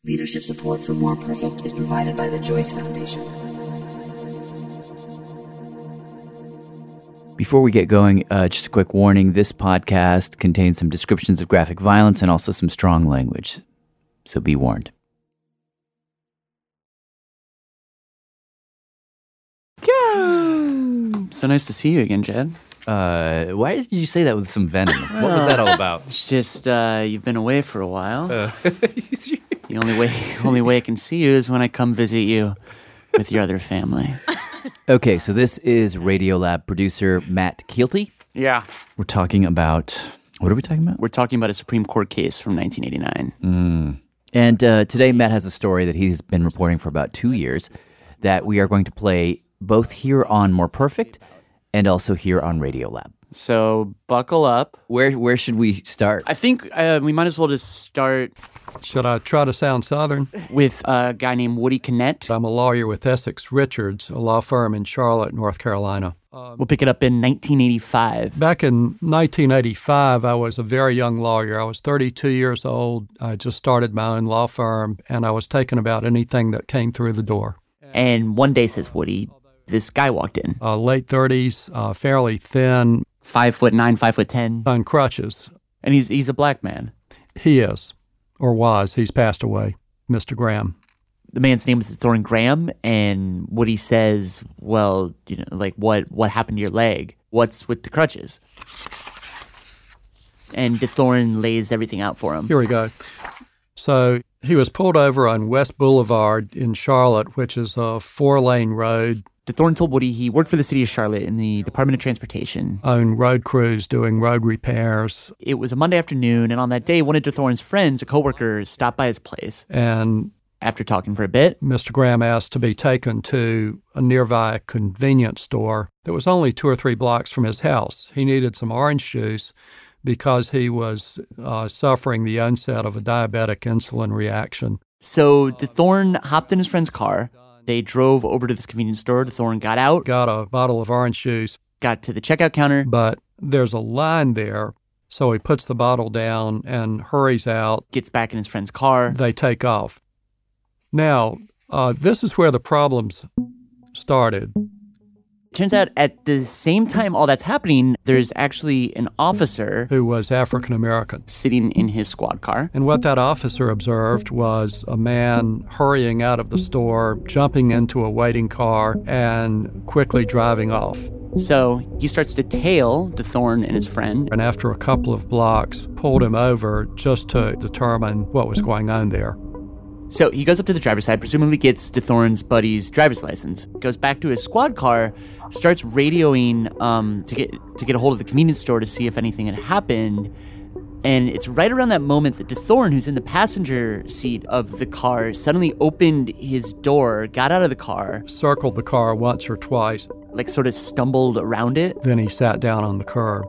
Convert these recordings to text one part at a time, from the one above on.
Leadership support for More Perfect is provided by the Joyce Foundation. Before we get going, just a quick warning. This podcast contains some descriptions of graphic violence and also some strong language. So be warned. So nice to see you again, Jed. Why did you say that with some venom? What was that all about? It's just you've been away for a while. The only way I can see you is when I come visit you with your other family. Okay, so this is Radiolab producer Matt Keelty. Yeah. We're talking about... What are we talking about? We're talking about a Supreme Court case from 1989. And today Matt has a story that he's been reporting for about 2 years that we are going to play both here on More Perfect and also here on Radiolab. So buckle up. Where should we start? I think we might as well just start... Should I try to sound Southern? With a guy named Woody Kinnett. I'm a lawyer with Essex Richards, a law firm in Charlotte, North Carolina. We'll pick it up in 1985. Back in 1985, I was a very young lawyer. I was 32 years old. I just started my own law firm, and I was taking about anything that came through the door. And one day, says Woody, this guy walked in. Late 30s, fairly thin. 5'9", 5'10", On crutches. and he's a black man. He is, or was. He's passed away, Mr. Graham. The man's name was Thorne Graham, and Woody says, "Well, you know, like what happened to your leg? What's with the crutches?" And DeThorne lays everything out for him. Here we go. So he was pulled over on West Boulevard in Charlotte, which is a 4-lane road. DeThorne told Woody he worked for the city of Charlotte in the Department of Transportation. Owned road crews doing road repairs. It was a Monday afternoon, and on that day, one of DeThorne's friends, a coworker, stopped by his place. And after talking for a bit, Mr. Graham asked to be taken to a nearby convenience store that was only 2 or 3 blocks from his house. He needed some orange juice because he was suffering the onset of a diabetic insulin reaction. So DeThorne hopped in his friend's car. They drove over to this convenience store. DeThorne got out, Got a bottle of orange juice, got to the checkout counter. but there's a line there, so he puts the bottle down and hurries out. Gets back in his friend's car. They take off. Now, this is where the problems started. Turns out at the same time all that's happening, there's actually an officer Who was African American. sitting in his squad car. And what that officer observed was a man hurrying out of the store, jumping into a waiting car, and quickly driving off. So he starts to tail DeThorne and his friend. And after a couple of blocks, pulled him over just to determine what was going on there. So he goes up to the driver's side, presumably gets DeThorne's buddy's driver's license, goes back to his squad car, starts radioing to get a hold of the convenience store to see if anything had happened. And it's right around that moment that DeThorne, who's in the passenger seat of the car, suddenly opened his door, got out of the car, Circled the car once or twice. like sort of stumbled around it, Then he sat down on the curb.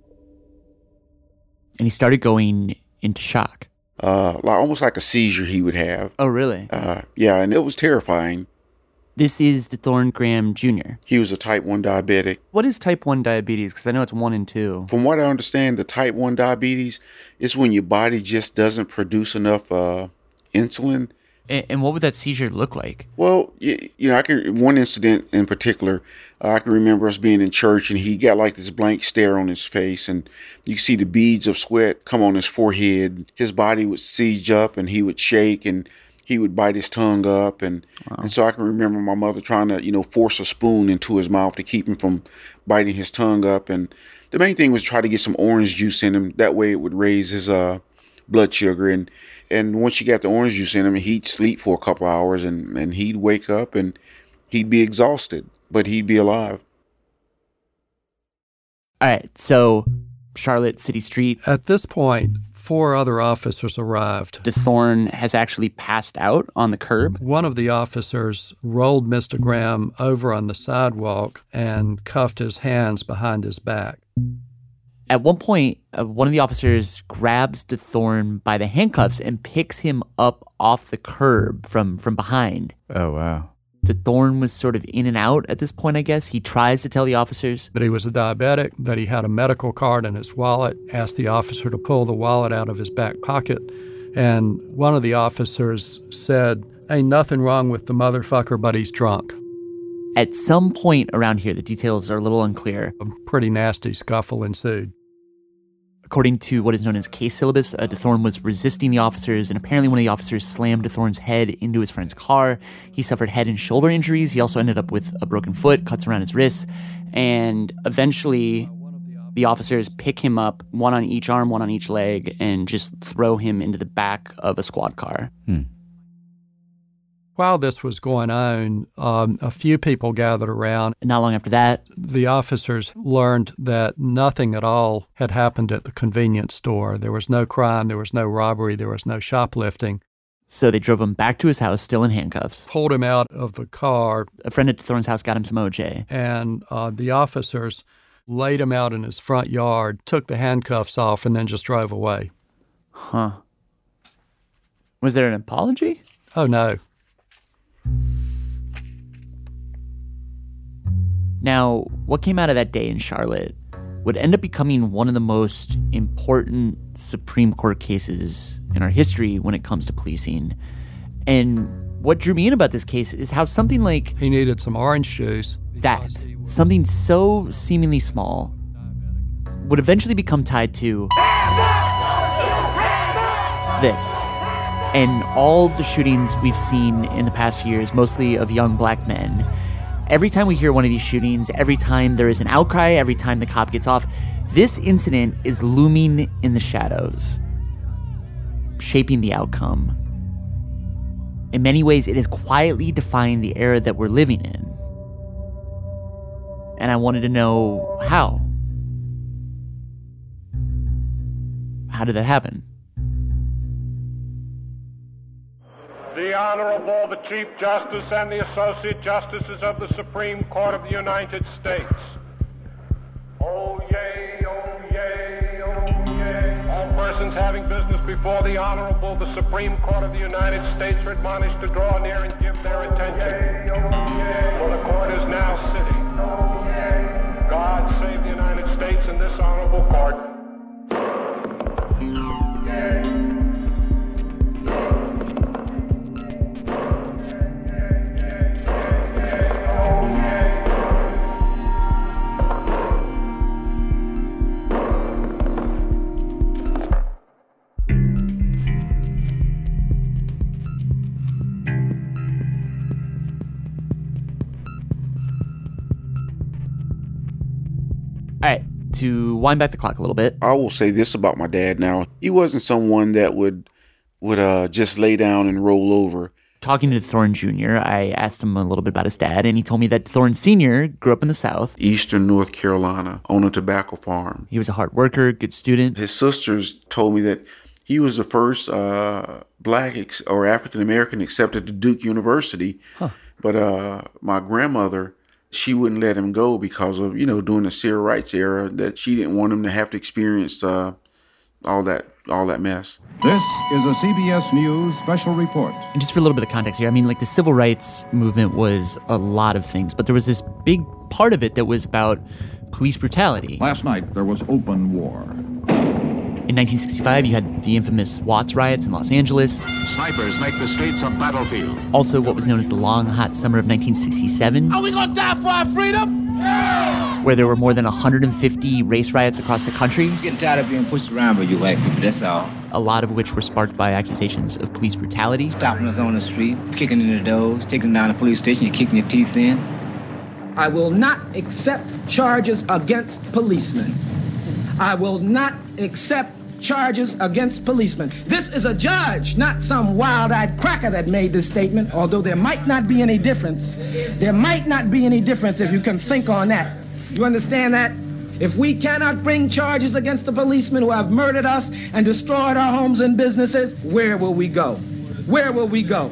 and he started going into shock. Almost like a seizure he would have. Oh, really? Yeah, and it was terrifying. This is DeThorne Graham Jr. He was a type 1 diabetic. What is type 1 diabetes? Because I know it's 1 and 2. From what I understand, the type 1 diabetes is when your body just doesn't produce enough insulin. And what would that seizure look like? Well, I can. One incident in particular, I can remember us being in church, and he got like this blank stare on his face, and you could see the beads of sweat come on his forehead. His body would siege up, and he would shake, and he would bite his tongue up, and so I can remember my mother trying to, force a spoon into his mouth to keep him from biting his tongue up, and the main thing was try to get some orange juice in him. That way, it would raise his blood sugar, and once you got the orange juice in him, he'd sleep for a couple hours, and he'd wake up, and he'd be exhausted, but he'd be alive. All right, so Charlotte City Street. At this point, 4 other officers arrived. DeThorne has actually passed out on the curb. One of the officers rolled Mr. Graham over on the sidewalk and cuffed his hands behind his back. At one point, one of the officers grabs DeThorne by the handcuffs and picks him up off the curb from behind. Oh, wow. DeThorne was sort of in and out at this point, I guess. He tries to tell the officers That he was a diabetic, that he had a medical card in his wallet, asked the officer to pull the wallet out of his back pocket, And one of the officers said, "Ain't nothing wrong with the motherfucker, but he's drunk." At some point around here, the details are a little unclear. A pretty nasty scuffle ensued. According to what is known as case syllabus, DeThorne was resisting the officers, and apparently one of the officers slammed DeThorne's head into his friend's car. He suffered head and shoulder injuries. He also ended up with a broken foot, cuts around his wrists, and eventually the officers pick him up, one on each arm, one on each leg, and just throw him into the back of a squad car. While this was going on, a few people gathered around. And not long after that, the officers learned that nothing at all had happened at the convenience store. There was no crime, there was no robbery, there was no shoplifting. So they drove him back to his house, still in handcuffs. Pulled him out of the car. A friend at DeThorne's house got him some OJ. And the officers laid him out in his front yard, took the handcuffs off, and then just drove away. Huh. Was there an apology? Oh, no. Now, what came out of that day in Charlotte would end up becoming one of the most important Supreme Court cases in our history when it comes to policing. And what drew me in about this case is how something like... He needed some orange juice. That, something so seemingly small, would eventually become tied to this. And all the shootings we've seen in the past few years, mostly of young black men, every time we hear one of these shootings, every time there is an outcry, every time the cop gets off, this incident is looming in the shadows, shaping the outcome. In many ways, it is quietly defying the era that we're living in. And I wanted to know how. How did that happen? The Honorable, the Chief Justice and the Associate Justices of the Supreme Court of the United States. Oh, yay, oh, yay, oh, yay. All persons having business before the Honorable, the Supreme Court of the United States are admonished to draw near and give their attention. For the court is now sitting. God save the United States and this Honorable Court. All right, to wind back the clock a little bit. I will say this about my dad now. He wasn't someone that would just lay down and roll over. Talking to Thorne Jr., I asked him a little bit about his dad, and he told me that Thorne Sr. grew up in the South. Eastern North Carolina, on a tobacco farm. He was a hard worker, good student. His sisters told me that he was the first black or African-American accepted to Duke University. Huh. But my grandmother, she wouldn't let him go because of, during the civil rights era, that she didn't want him to have to experience all that mess. This is a CBS News special report. And just for a little bit of context here, I mean, like the civil rights movement was a lot of things, but there was this big part of it that was about police brutality. Last night, there was open war. In 1965, you had the infamous Watts riots in Los Angeles. Snipers make the streets a battlefield. Also, what was known as the Long Hot Summer of 1967. Are we gonna die for our freedom? Yeah! Where there were more than 150 race riots across the country. Just getting tired of being pushed around by you white people, that's all. A lot of which were sparked by accusations of police brutality. Stopping us on the street, kicking in the doors, taking down the police station, you're kicking your teeth in. I will not accept charges against policemen. I will not accept charges against policemen. This is a judge, not some wild-eyed cracker that made this statement, although there might not be any difference. There might not be any difference if you can think on that. You understand that? If we cannot bring charges against the policemen who have murdered us and destroyed our homes and businesses, where will we go? Where will we go?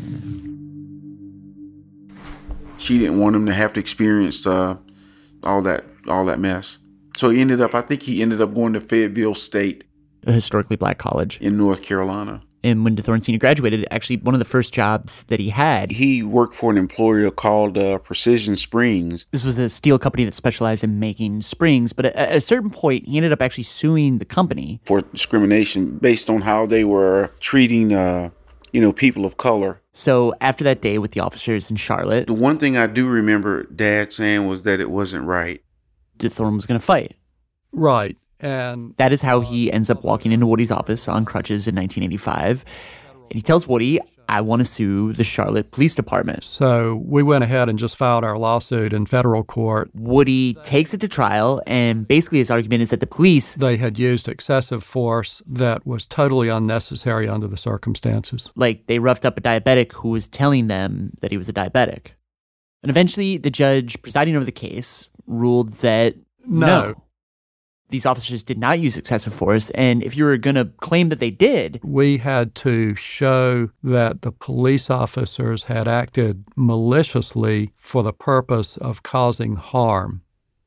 She didn't want him to have to experience all that mess. So I think he ended up going to Fayetteville State, a historically black college in North Carolina. And when DeThorne Sr. graduated, actually one of the first jobs that he had. He worked for an employer called Precision Springs. This was a steel company that specialized in making springs, but at a certain point, he ended up actually suing the company. For discrimination based on how they were treating, people of color. So after that day with the officers in Charlotte, the one thing I do remember Dad saying was that it wasn't right. DeThorne was going to fight. Right. And that is how he ends up walking into Woody's office on crutches in 1985. And he tells Woody, I want to sue the Charlotte Police Department. So we went ahead and just filed our lawsuit in federal court. Woody takes it to trial, and basically his argument is that the police... They had used excessive force that was totally unnecessary under the circumstances. Like they roughed up a diabetic who was telling them that he was a diabetic. And eventually the judge presiding over the case ruled that no. These officers did not use excessive force, and if you were going to claim that they did... We had to show that the police officers had acted maliciously for the purpose of causing harm.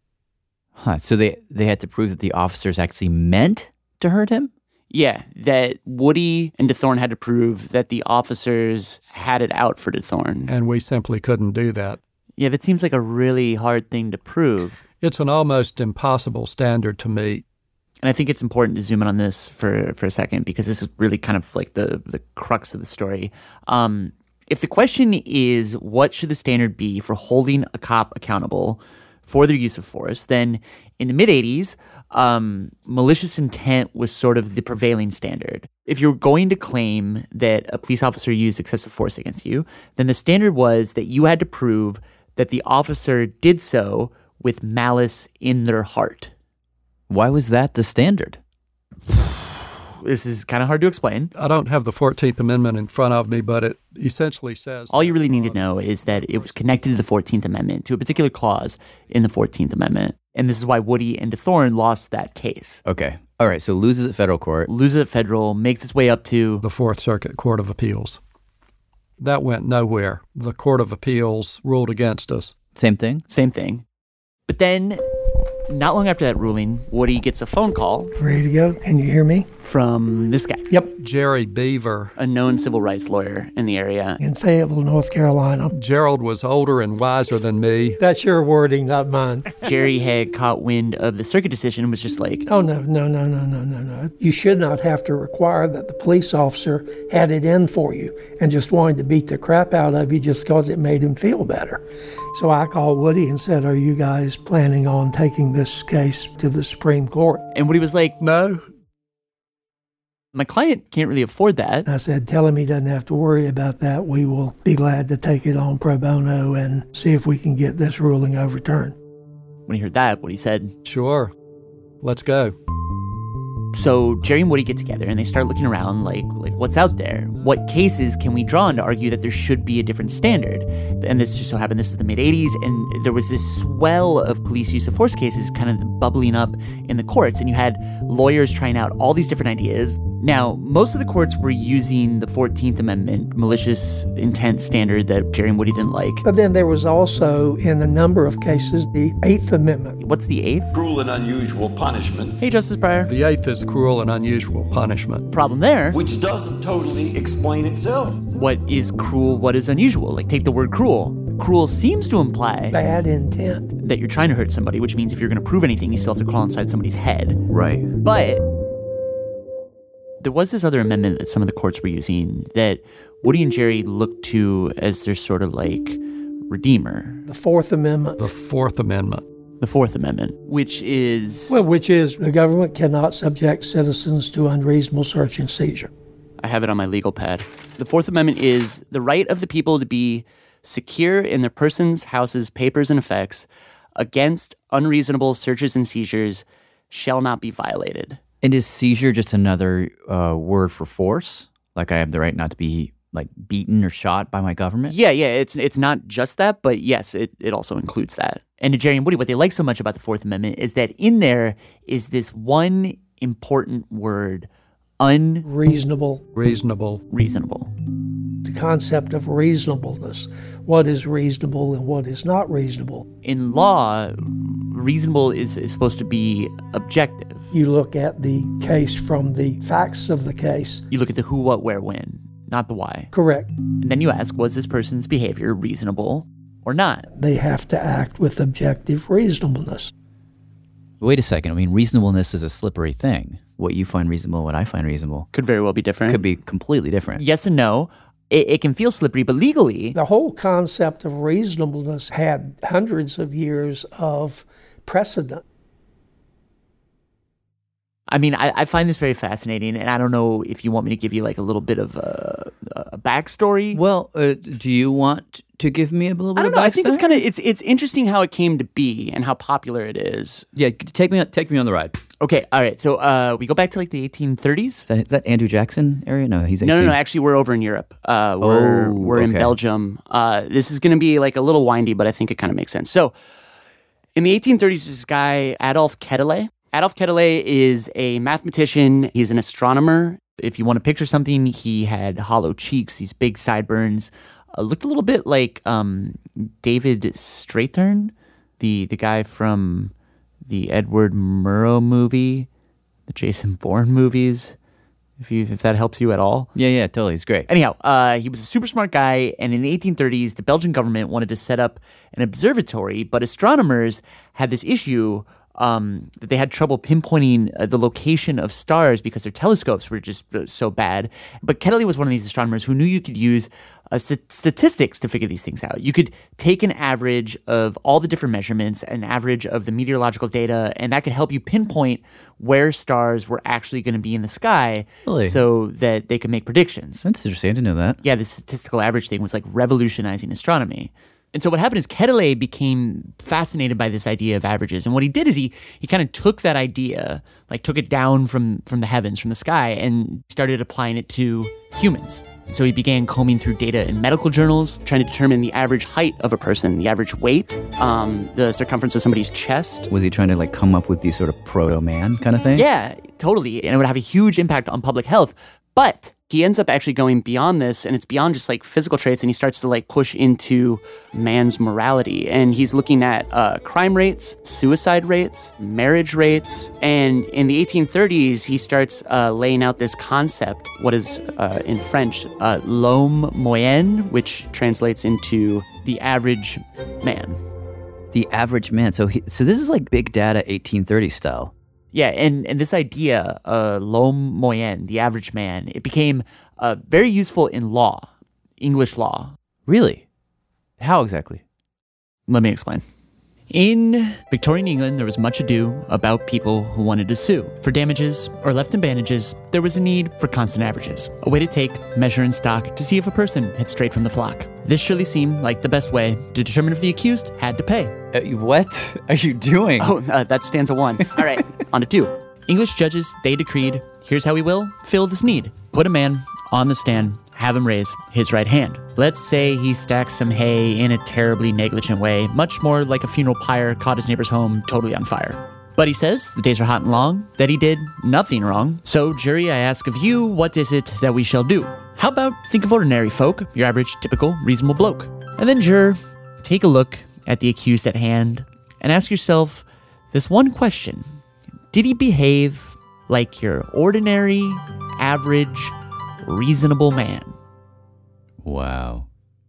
So they had to prove that the officers actually meant to hurt him? Yeah, that Woody and DeThorne had to prove that the officers had it out for DeThorne. And we simply couldn't do that. Yeah, that seems like a really hard thing to prove. It's an almost impossible standard to meet. And I think it's important to zoom in on this for a second, because this is really kind of like the crux of the story. If the question is, what should the standard be for holding a cop accountable for their use of force, then in the mid-'80s, malicious intent was sort of the prevailing standard. If you're going to claim that a police officer used excessive force against you, then the standard was that you had to prove that the officer did so with malice in their heart. Why was that the standard? This is kind of hard to explain. I don't have the 14th Amendment in front of me, but it essentially says... All you really need to know is that it was connected to the 14th Amendment, to a particular clause in the 14th Amendment. And this is why Woody and DeThorne lost that case. Okay. All right, so loses at federal court. Loses at federal, makes its way up to... the Fourth Circuit Court of Appeals. That went nowhere. The Court of Appeals ruled against us. Same thing? Same thing. But then, not long after that ruling, Woody gets a phone call. Ready to go? Can you hear me? From this guy. Yep. Jerry Beaver. A known civil rights lawyer in the area. In Fayetteville, North Carolina. Gerald was older and wiser than me. That's your wording, not mine. Jerry had caught wind of the circuit decision and was just like... Oh, no. You should not have to require that the police officer had it in for you and just wanted to beat the crap out of you just because it made him feel better. So I called Woody and said, are you guys planning on taking this case to the Supreme Court? And Woody was like, no. My client can't really afford that. I said, tell him he doesn't have to worry about that. We will be glad to take it on pro bono and see if we can get this ruling overturned. When he heard that, Woody said, sure, let's go. So Jerry and Woody get together and they start looking around like what's out there? What cases can we draw on to argue that there should be a different standard? And this just so happened, this is the mid-'80s, and there was this swell of police use of force cases kind of bubbling up in the courts, and you had lawyers trying out all these different ideas. Now, most of the courts were using the 14th Amendment malicious intent standard that Jerry and Woody didn't like. But then there was also, in a number of cases, the 8th Amendment. What's the 8th? Cruel and unusual punishment. Hey, Justice Breyer. The 8th is cruel and unusual punishment. Problem there. Which doesn't totally explain itself. What is cruel? What is unusual? Like, take the word cruel. Cruel seems to imply... bad intent. That you're trying to hurt somebody, which means if you're going to prove anything, you still have to crawl inside somebody's head. Right. But there was this other amendment that some of the courts were using that Woody and Jerry looked to as their sort of like redeemer. The Fourth Amendment. The Fourth Amendment. The Fourth Amendment, which is... well, which is the government cannot subject citizens to unreasonable search and seizure. I have it on my legal pad. The Fourth Amendment is the right of the people to be secure in their persons, houses, papers, and effects against unreasonable searches and seizures shall not be violated. And is seizure just another word for force? Like I have the right not to be like beaten or shot by my government? Yeah, it's not just that, but yes, it also includes that. And to Jerry and Woody, what they like so much about the Fourth Amendment is that in there is this one important word, unreasonable. Reasonable. The concept of reasonableness. What is reasonable and what is not reasonable. In law, reasonable is supposed to be objective. You look at the case from the facts of the case. You look at the who, what, where, when, not the why. Correct. And then you ask, was this person's behavior reasonable or not? They have to act with objective reasonableness. Wait a second. I mean, reasonableness is a slippery thing. What you find reasonable, what I find reasonable. Could very well be different. Could be completely different. Yes and no. It can feel slippery, but legally... The whole concept of reasonableness had hundreds of years of precedent. I mean, I find this very fascinating, and I don't know if you want me to give you like a little bit of a backstory. Well, do you want to give me a little bit of backstory? I don't know. I think it's kind of it's interesting how it came to be and how popular it is. Yeah, take me on the ride. Okay, all right. So we go back to like the 1830s. Is that Andrew Jackson area? No, he's 18. No. Actually, we're over in Europe. We're in Belgium. This is going to be like a little windy, but I think it kind of makes sense. So in the 1830s, this guy Adolf Quetelet. Adolf Quetelet is a mathematician. He's an astronomer. If you want to picture something, he had hollow cheeks, these big sideburns. Looked a little bit like David Strathairn, the guy from the Edward Murrow movie, the Jason Bourne movies, if that helps you at all. Yeah, totally. It's great. Anyhow, he was a super smart guy, and in the 1830s, the Belgian government wanted to set up an observatory, but astronomers had this issue that they had trouble pinpointing the location of stars because their telescopes were just so bad. But Quetelet was one of these astronomers who knew you could use statistics to figure these things out. You could take an average of all the different measurements, an average of the meteorological data, and that could help you pinpoint where stars were actually going to be in the sky so that they could make predictions. That's interesting. I didn't know that. Yeah, the statistical average thing was like revolutionizing astronomy. And so what happened is Quetelet became fascinated by this idea of averages. And what he did is he kind of took that idea, like took it down from the heavens, from the sky, and started applying it to humans. And so he began combing through data in medical journals, trying to determine the average height of a person, the average weight, the circumference of somebody's chest. Was he trying to like come up with these sort of proto-man kind of thing? Yeah, totally. And it would have a huge impact on public health. But he ends up actually going beyond this, and it's beyond just like physical traits, and he starts to like push into man's morality. And he's looking at crime rates, suicide rates, marriage rates. And in the 1830s, he starts laying out this concept, what is in French, l'homme moyen, which translates into the average man. The average man. So this is like big data 1830 style. Yeah, and this idea, l'homme moyen, the average man, it became very useful in law, English law. Really? How exactly? Let me explain. In Victorian England, there was much ado about people who wanted to sue. For damages or left in bandages, there was a need for constant averages, a way to take, measure, and stock to see if a person had strayed from the flock. This surely seemed like the best way to determine if the accused had to pay. What are you doing? Oh, that's stanza 1. All right, on to 2. English judges, they decreed, here's how we will fill this need. Put a man on the stand, have him raise his right hand. Let's say he stacks some hay in a terribly negligent way, much more like a funeral pyre caught his neighbor's home totally on fire. But he says, the days are hot and long, that he did nothing wrong. So, jury, I ask of you, what is it that we shall do? How about think of ordinary folk, your average, typical, reasonable bloke? And then, juror, take a look at the accused at hand and ask yourself this one question. Did he behave like your ordinary, average, reasonable man? Wow.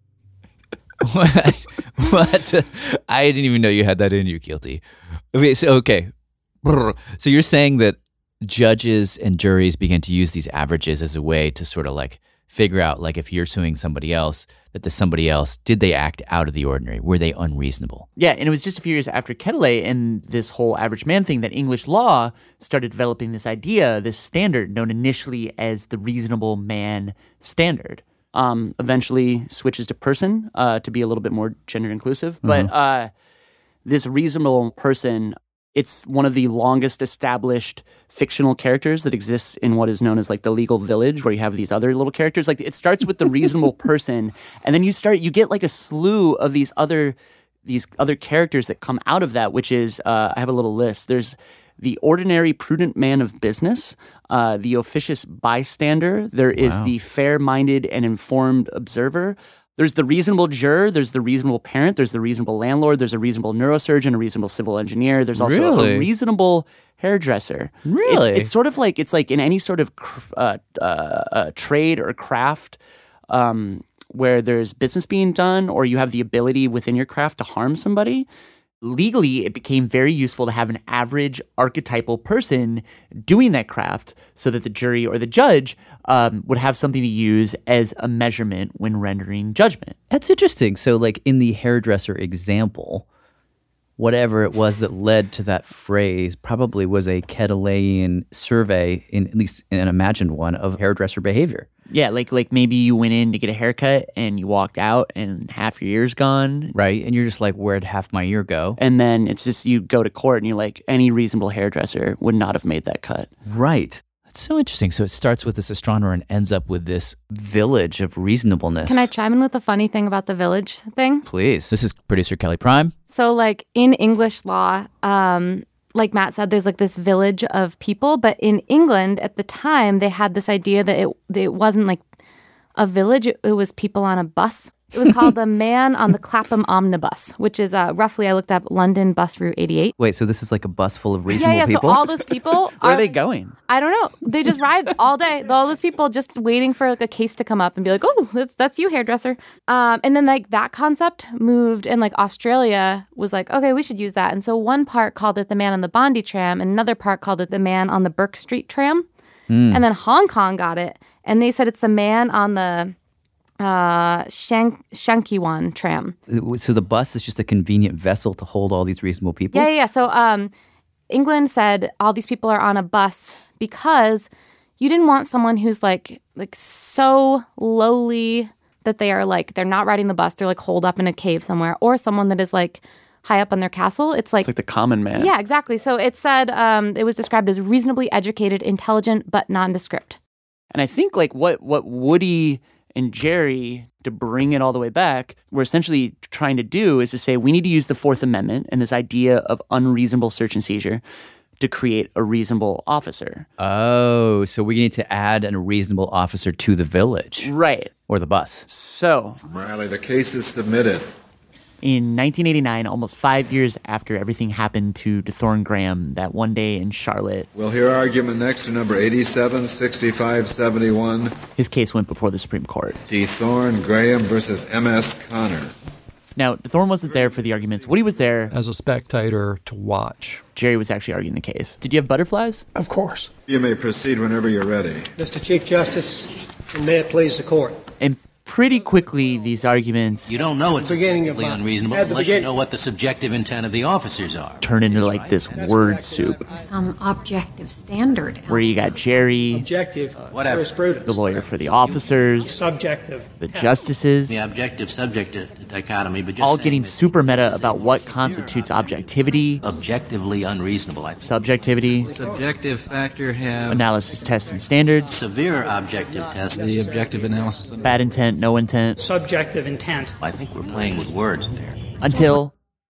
What? I didn't even know you had that in you, Kealty. Okay. So you're saying that judges and juries begin to use these averages as a way to sort of like figure out, like, if you're suing somebody else, that the somebody else, did they act out of the ordinary? Were they unreasonable? Yeah, and it was just a few years after Quetelet and this whole average man thing that English law started developing this idea, this standard known initially as the reasonable man standard. Eventually switches to person to be a little bit more gender inclusive. Mm-hmm. But this reasonable person, it's one of the longest established fictional characters that exists in what is known as like the legal village, where you have these other little characters. Like it starts with the reasonable person, and then you get like a slew of these other characters that come out of that, which is, I have a little list. There's the ordinary prudent man of business, the officious bystander. There is the fair-minded and informed observer. There's the reasonable juror, there's the reasonable parent, there's the reasonable landlord, there's a reasonable neurosurgeon, a reasonable civil engineer. There's also a reasonable hairdresser. Really? It's sort of like, it's like in any sort of trade or craft where there's business being done or you have the ability within your craft to harm somebody. Legally, it became very useful to have an average archetypal person doing that craft so that the jury or the judge would have something to use as a measurement when rendering judgment. That's interesting. So, like in the hairdresser example, whatever it was that led to that phrase probably was a Ketelean survey, at least an imagined one, of hairdresser behavior. Yeah, like maybe you went in to get a haircut and you walked out and half your ear's gone. Right, and you're just like, where'd half my ear go? And then it's just you go to court and you're like, any reasonable hairdresser would not have made that cut. Right. That's so interesting. So it starts with this astronomer and ends up with this village of reasonableness. Can I chime in with a funny thing about the village thing? Please. This is producer Kelly Prime. So like in English law, like Matt said, there's like this village of people. But in England at the time, they had this idea that it wasn't like a village. It was people on a bus. It was called the Man on the Clapham Omnibus, which is roughly, I looked up, London bus route 88. Wait, so this is like a bus full of reasonable people? So all those people Where are they going? I don't know. They just ride all day. All those people just waiting for like a case to come up and be like, oh, that's you, hairdresser. And then like that concept moved and like Australia was like, okay, we should use that. And so one part called it the Man on the Bondi tram and another part called it the Man on the Burke Street tram. And then Hong Kong got it. And they said it's the Man on the Shankiwan tram. So the bus is just a convenient vessel to hold all these reasonable people? Yeah. So England said all these people are on a bus because you didn't want someone who's like so lowly that they are like, they're not riding the bus, they're like holed up in a cave somewhere, or someone that is like high up on their castle. It's like the common man. Yeah, exactly. So it said it was described as reasonably educated, intelligent, but nondescript. And I think like what Woody and Jerry, to bring it all the way back, we're essentially trying to do is to say we need to use the Fourth Amendment and this idea of unreasonable search and seizure to create a reasonable officer. Oh, so we need to add a reasonable officer to the village. Right. Or the bus. So, Riley, the case is submitted. In 1989, almost 5 years after everything happened to DeThorne Graham that one day in Charlotte. We'll hear argument next to number 876571. His case went before the Supreme Court. DeThorne Graham versus M.S. Connor. Now, DeThorne wasn't there for the arguments. Woody was there as a spectator to watch. Jerry was actually arguing the case. Did you have butterflies? Of course. You may proceed whenever you're ready. Mr. Chief Justice, and may it please the court. And pretty quickly, these arguments... You don't know it's completely unreasonable unless you know what the subjective intent of the officers are. Turn into like this word soup. Some objective standard. Where you got Jerry... Objective. Whatever. The lawyer for the officers. Subjective. The justices. The objective-subjective dichotomy, but just all getting super meta about what constitutes objectivity. Objectively unreasonable. Subjectivity. Subjective factor have... Analysis tests and standards. Severe objective tests. The objective analysis. Bad intent, no intent. Subjective intent. I think we're playing with words there. Until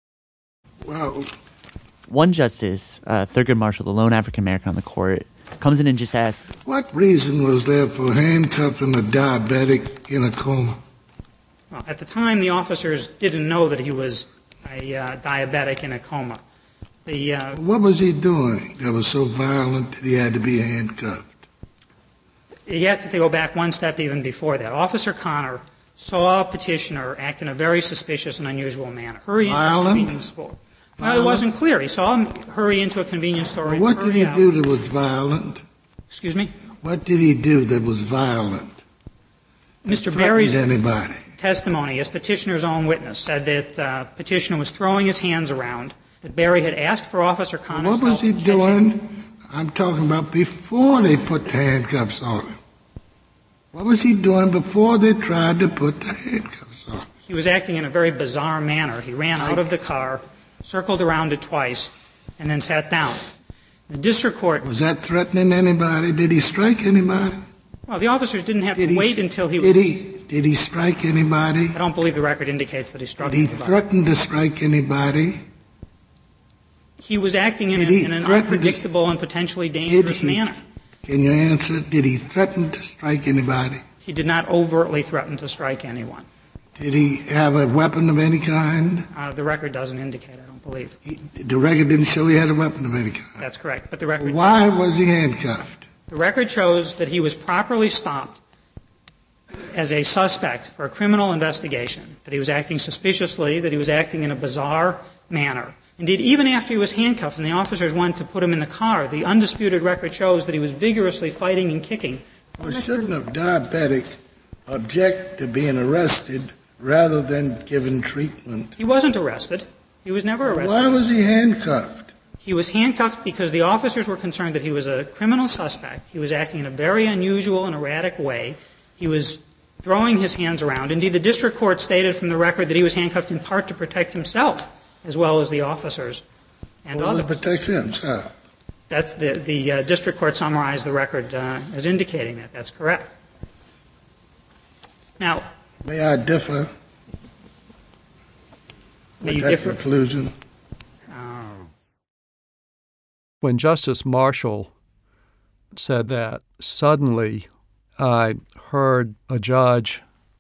one justice, Thurgood Marshall, the lone African-American on the court, comes in and just asks, what reason was there for handcuffing a diabetic in a coma? Well, at the time, the officers didn't know that he was a diabetic in a coma. What was he doing that was so violent that he had to be handcuffed? You have to go back one step even before that. Officer Connor saw a petitioner act in a very suspicious and unusual manner. Hurry into a convenience store. Well, it wasn't clear. He saw him hurry into a convenience store. Well, what did he do that was violent? Excuse me? What did he do that was violent? Mr. Berry's testimony as petitioner's own witness said that petitioner was throwing his hands around, that Berry had asked for Officer Connor's help. What was he doing? I'm talking about before they put the handcuffs on him. What was he doing before they tried to put the handcuffs on him? He was acting in a very bizarre manner. He ran out of the car, circled around it twice, and then sat down. The district court... Was that threatening anybody? Did he strike anybody? Well, the officers didn't have to wait until he was... Did he strike anybody? I don't believe the record indicates that he struck anybody. Did he threaten to strike anybody? He was acting in an unpredictable and potentially dangerous manner. Can you answer? Did he threaten to strike anybody? He did not overtly threaten to strike anyone. Did he have a weapon of any kind? The record doesn't indicate, I don't believe. The record didn't show he had a weapon of any kind. That's correct. But the record. Why was he handcuffed? The record shows that he was properly stopped as a suspect for a criminal investigation, that he was acting suspiciously, that he was acting in a bizarre manner. Indeed, even after he was handcuffed and the officers went to put him in the car, the undisputed record shows that he was vigorously fighting and kicking. Well, shouldn't a diabetic object to being arrested rather than given treatment? He wasn't arrested. He was never arrested. Why was he handcuffed? He was handcuffed because the officers were concerned that he was a criminal suspect. He was acting in a very unusual and erratic way. He was throwing his hands around. Indeed, the district court stated from the record that he was handcuffed in part to protect himself as well as the officers and others. To protect himself? That's the district court summarized the record as indicating that. That's correct. Now, may I differ with that conclusion? When Justice Marshall said that, suddenly I heard a judge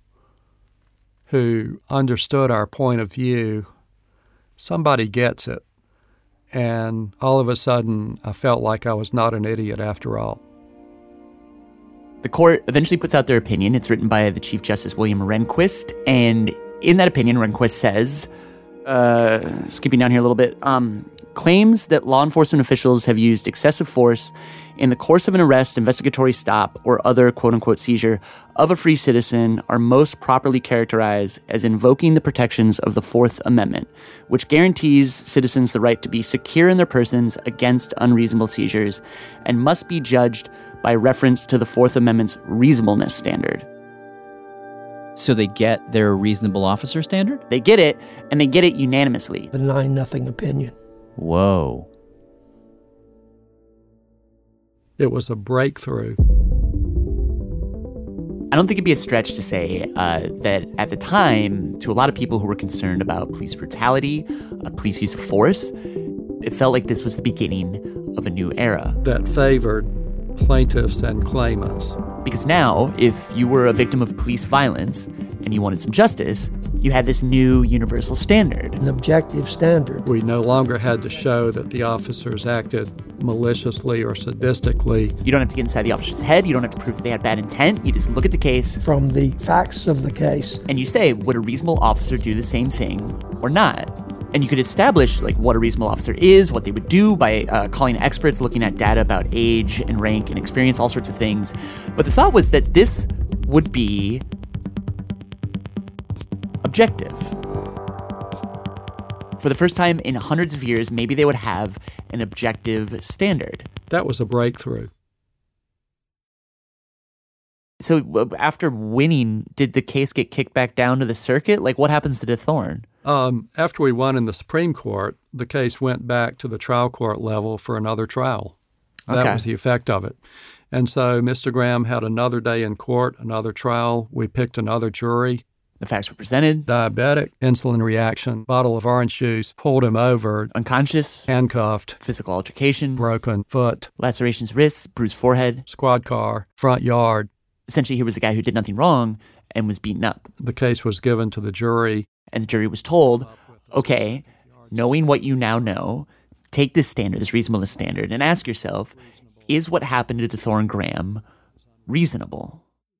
who understood our point of view. Somebody gets it. And all of a sudden, I felt like I was not an idiot after all. The court eventually puts out their opinion. It's written by the Chief Justice William Rehnquist. And in that opinion, Rehnquist says, skipping down here a little bit, claims that law enforcement officials have used excessive force in the course of an arrest, investigatory stop, or other quote-unquote seizure of a free citizen are most properly characterized as invoking the protections of the Fourth Amendment, which guarantees citizens the right to be secure in their persons against unreasonable seizures and must be judged by reference to the Fourth Amendment's reasonableness standard. So they get their reasonable officer standard? They get it, and they get it unanimously. The 9-0 opinion. Whoa. It was a breakthrough. I don't think it'd be a stretch to say that at the time, to a lot of people who were concerned about police brutality, police use of force, it felt like this was the beginning of a new era. That favored plaintiffs and claimants. Because now, if you were a victim of police violence and you wanted some justice, you had this new universal standard. An objective standard. We no longer had to show that the officers acted maliciously or sadistically. You don't have to get inside the officer's head. You don't have to prove that they had bad intent. You just look at the case. From the facts of the case. And you say, would a reasonable officer do the same thing or not? And you could establish like what a reasonable officer is, what they would do by calling experts, looking at data about age and rank and experience, all sorts of things. But the thought was that this would be objective. For the first time in hundreds of years, maybe they would have an objective standard. That was a breakthrough. So after winning, did the case get kicked back down to the circuit? Like, what happens to DeThorne? After we won in the Supreme Court, the case went back to the trial court level for another trial. That was the effect of it. And so Mr. Graham had another day in court, another trial. We picked another jury. The facts were presented. Diabetic, insulin reaction, bottle of orange juice, pulled him over. Unconscious. Handcuffed. Physical altercation. Broken foot. Lacerations wrists, bruised forehead. Squad car, front yard. Essentially, he was a guy who did nothing wrong and was beaten up. The case was given to the jury. And the jury was told, okay, knowing what you now know, take this standard, this reasonableness standard, and ask yourself, is what happened to DeThorne Graham reasonable?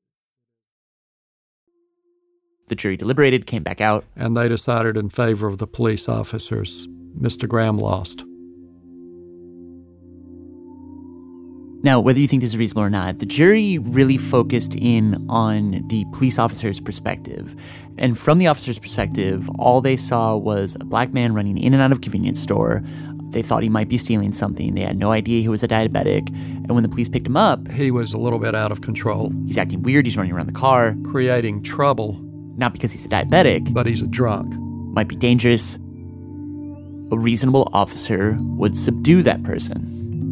The jury deliberated, came back out. And they decided in favor of the police officers. Mr. Graham lost. Now, whether you think this is reasonable or not, the jury really focused in on the police officer's perspective. And from the officer's perspective, all they saw was a black man running in and out of a convenience store. They thought he might be stealing something. They had no idea he was a diabetic. And when the police picked him up, he was a little bit out of control. He's acting weird. He's running around the car. Creating trouble. Not because he's a diabetic. But he's a drunk. Might be dangerous. A reasonable officer would subdue that person.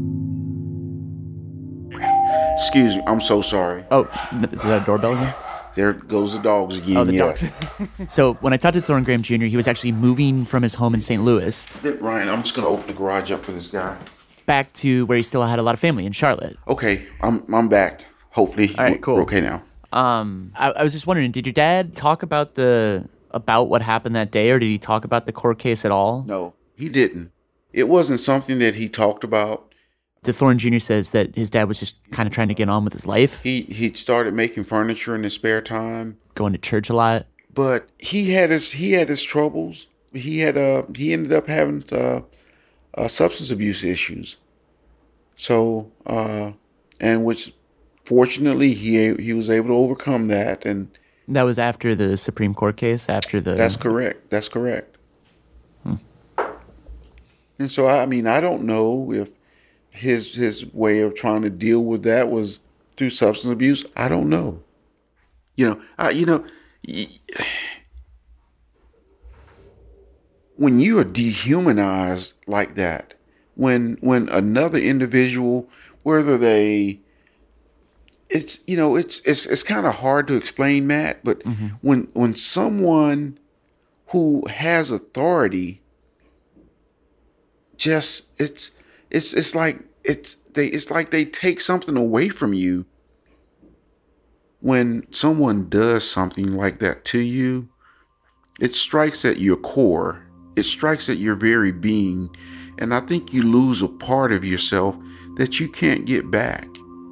Excuse me, I'm so sorry. Oh, is that a doorbell again? There goes the dogs again. Oh, the dogs. So when I talked to DeThorne Graham Jr., he was actually moving from his home in St. Louis. Ryan, I'm just going to open the garage up for this guy. Back to where he still had a lot of family in Charlotte. Okay, I'm back. Hopefully, all right, cool. We're okay now. I was just wondering, did your dad talk about what happened that day, or did he talk about the court case at all? No, he didn't. It wasn't something that he talked about. DeThorne Jr. says that his dad was just kind of trying to get on with his life. He started making furniture in his spare time, going to church a lot. But he had his troubles. He ended up having substance abuse issues. So and which fortunately he was able to overcome that, and that was after the Supreme Court case. That's correct. And so I don't know if his way of trying to deal with that was through substance abuse. I don't know. When you are dehumanized like that, when another individual, whether it's kind of hard to explain, Matt, but when someone who has authority just it's like they take something away from you. When someone does something like that to you, it strikes at your core. It strikes at your very being. And I think you lose a part of yourself that you can't get back.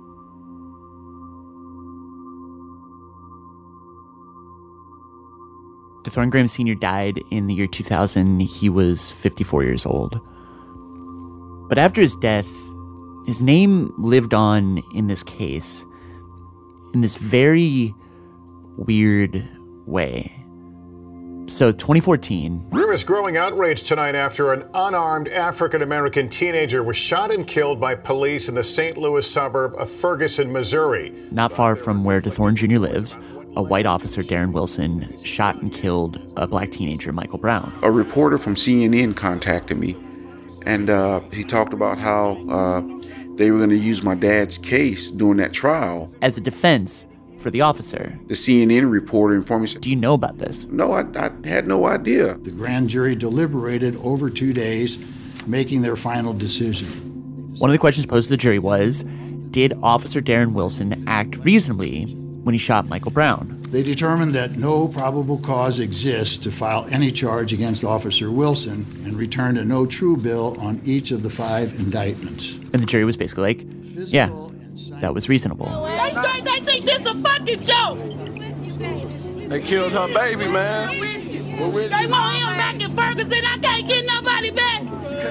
DeThorne Graham Sr. died in the year 2000. He was 54 years old. But after his death, his name lived on in this case in this very weird way. So 2014. There is growing outrage tonight after an unarmed African-American teenager was shot and killed by police in the St. Louis suburb of Ferguson, Missouri. Not far from where DeThorne Jr. lives, a white officer, Darren Wilson, shot and killed a black teenager, Michael Brown. A reporter from CNN contacted me, and he talked about how they were going to use my dad's case during that trial as a defense for the officer. The CNN reporter informed me. Do you know about this? No, I had no idea. The grand jury deliberated over 2 days, making their final decision. One of the questions posed to the jury was, did Officer Darren Wilson act reasonably when he shot Michael Brown? They determined that no probable cause exists to file any charge against Officer Wilson and returned a no true bill on each of the 5 indictments. And the jury was basically like, yeah, that was reasonable. They think this a fucking joke. They killed her baby, man. They want him back in Ferguson. I can't get nobody back.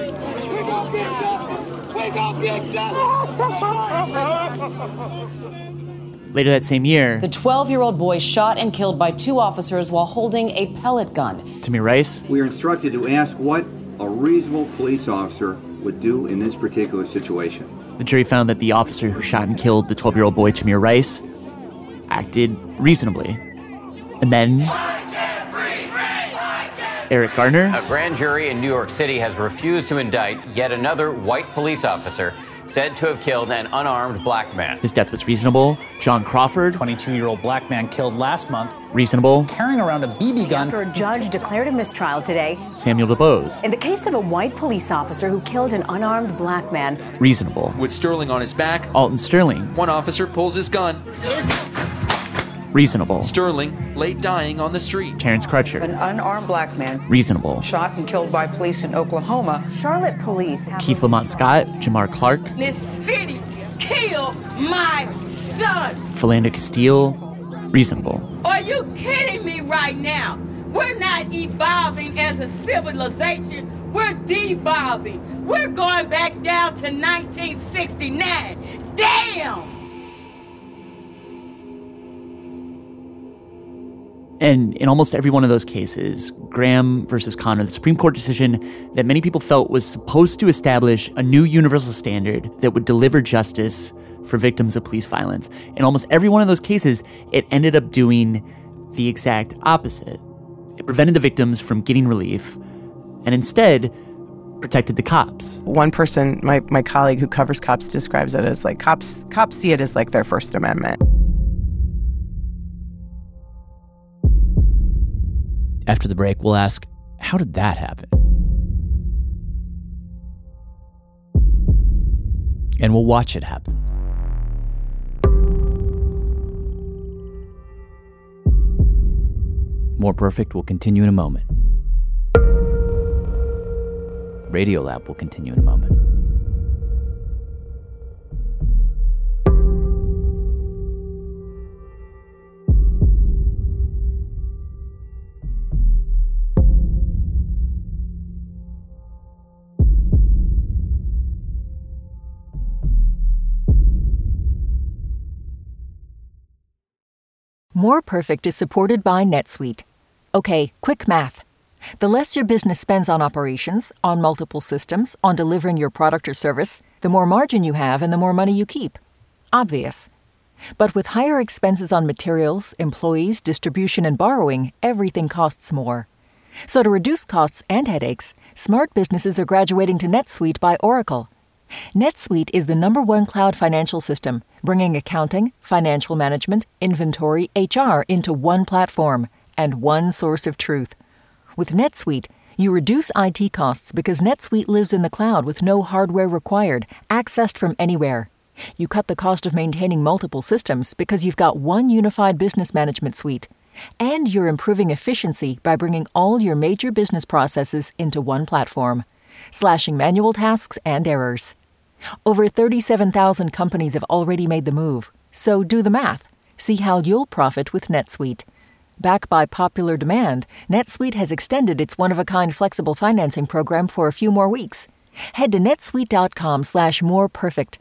We gonna get shot. Later that same year, the 12-year-old boy shot and killed by 2 officers while holding a pellet gun. Tamir Rice. We are instructed to ask what a reasonable police officer would do in this particular situation. The jury found that the officer who shot and killed the 12-year-old boy, Tamir Rice, acted reasonably. And then Eric Garner. A grand jury in New York City has refused to indict yet another white police officer said to have killed an unarmed black man. His death was reasonable. John Crawford. 22-year-old black man killed last month. Reasonable. Carrying around a BB gun. After a judge declared a mistrial today. Samuel DuBose. In the case of a white police officer who killed an unarmed black man. Reasonable. With Sterling on his back. Alton Sterling. One officer pulls his gun. Reasonable. Sterling lay dying on the street. Terrence Crutcher. An unarmed black man. Reasonable. Shot and killed by police in Oklahoma. Charlotte police have Keith Lamont Scott. Jamar Clark. This city killed my son. Philando Castile. Reasonable. Are you kidding me right now? We're not evolving as a civilization. We're devolving. We're going back down to 1969. Damn! And in almost every one of those cases, Graham versus Connor, the Supreme Court decision that many people felt was supposed to establish a new universal standard that would deliver justice for victims of police violence. In almost every one of those cases, it ended up doing the exact opposite. It prevented the victims from getting relief and instead protected the cops. One person, my colleague who covers cops, describes it as like cops see it as like their First Amendment. After the break, we'll ask, how did that happen? And we'll watch it happen. More Perfect will continue in a moment. Radiolab will continue in a moment. More Perfect is supported by NetSuite. Okay, quick math. The less your business spends on operations, on multiple systems, on delivering your product or service, the more margin you have and the more money you keep. Obvious. But with higher expenses on materials, employees, distribution, and borrowing, everything costs more. So to reduce costs and headaches, smart businesses are graduating to NetSuite by Oracle. NetSuite is the #1 cloud financial system, bringing accounting, financial management, inventory, HR into one platform and one source of truth. With NetSuite, you reduce IT costs because NetSuite lives in the cloud with no hardware required, accessed from anywhere. You cut the cost of maintaining multiple systems because you've got one unified business management suite. And you're improving efficiency by bringing all your major business processes into one platform, slashing manual tasks and errors. Over 37,000 companies have already made the move, so do the math. See how you'll profit with NetSuite. Backed by popular demand, NetSuite has extended its one-of-a-kind flexible financing program for a few more weeks. Head to netsuite.com/moreperfect.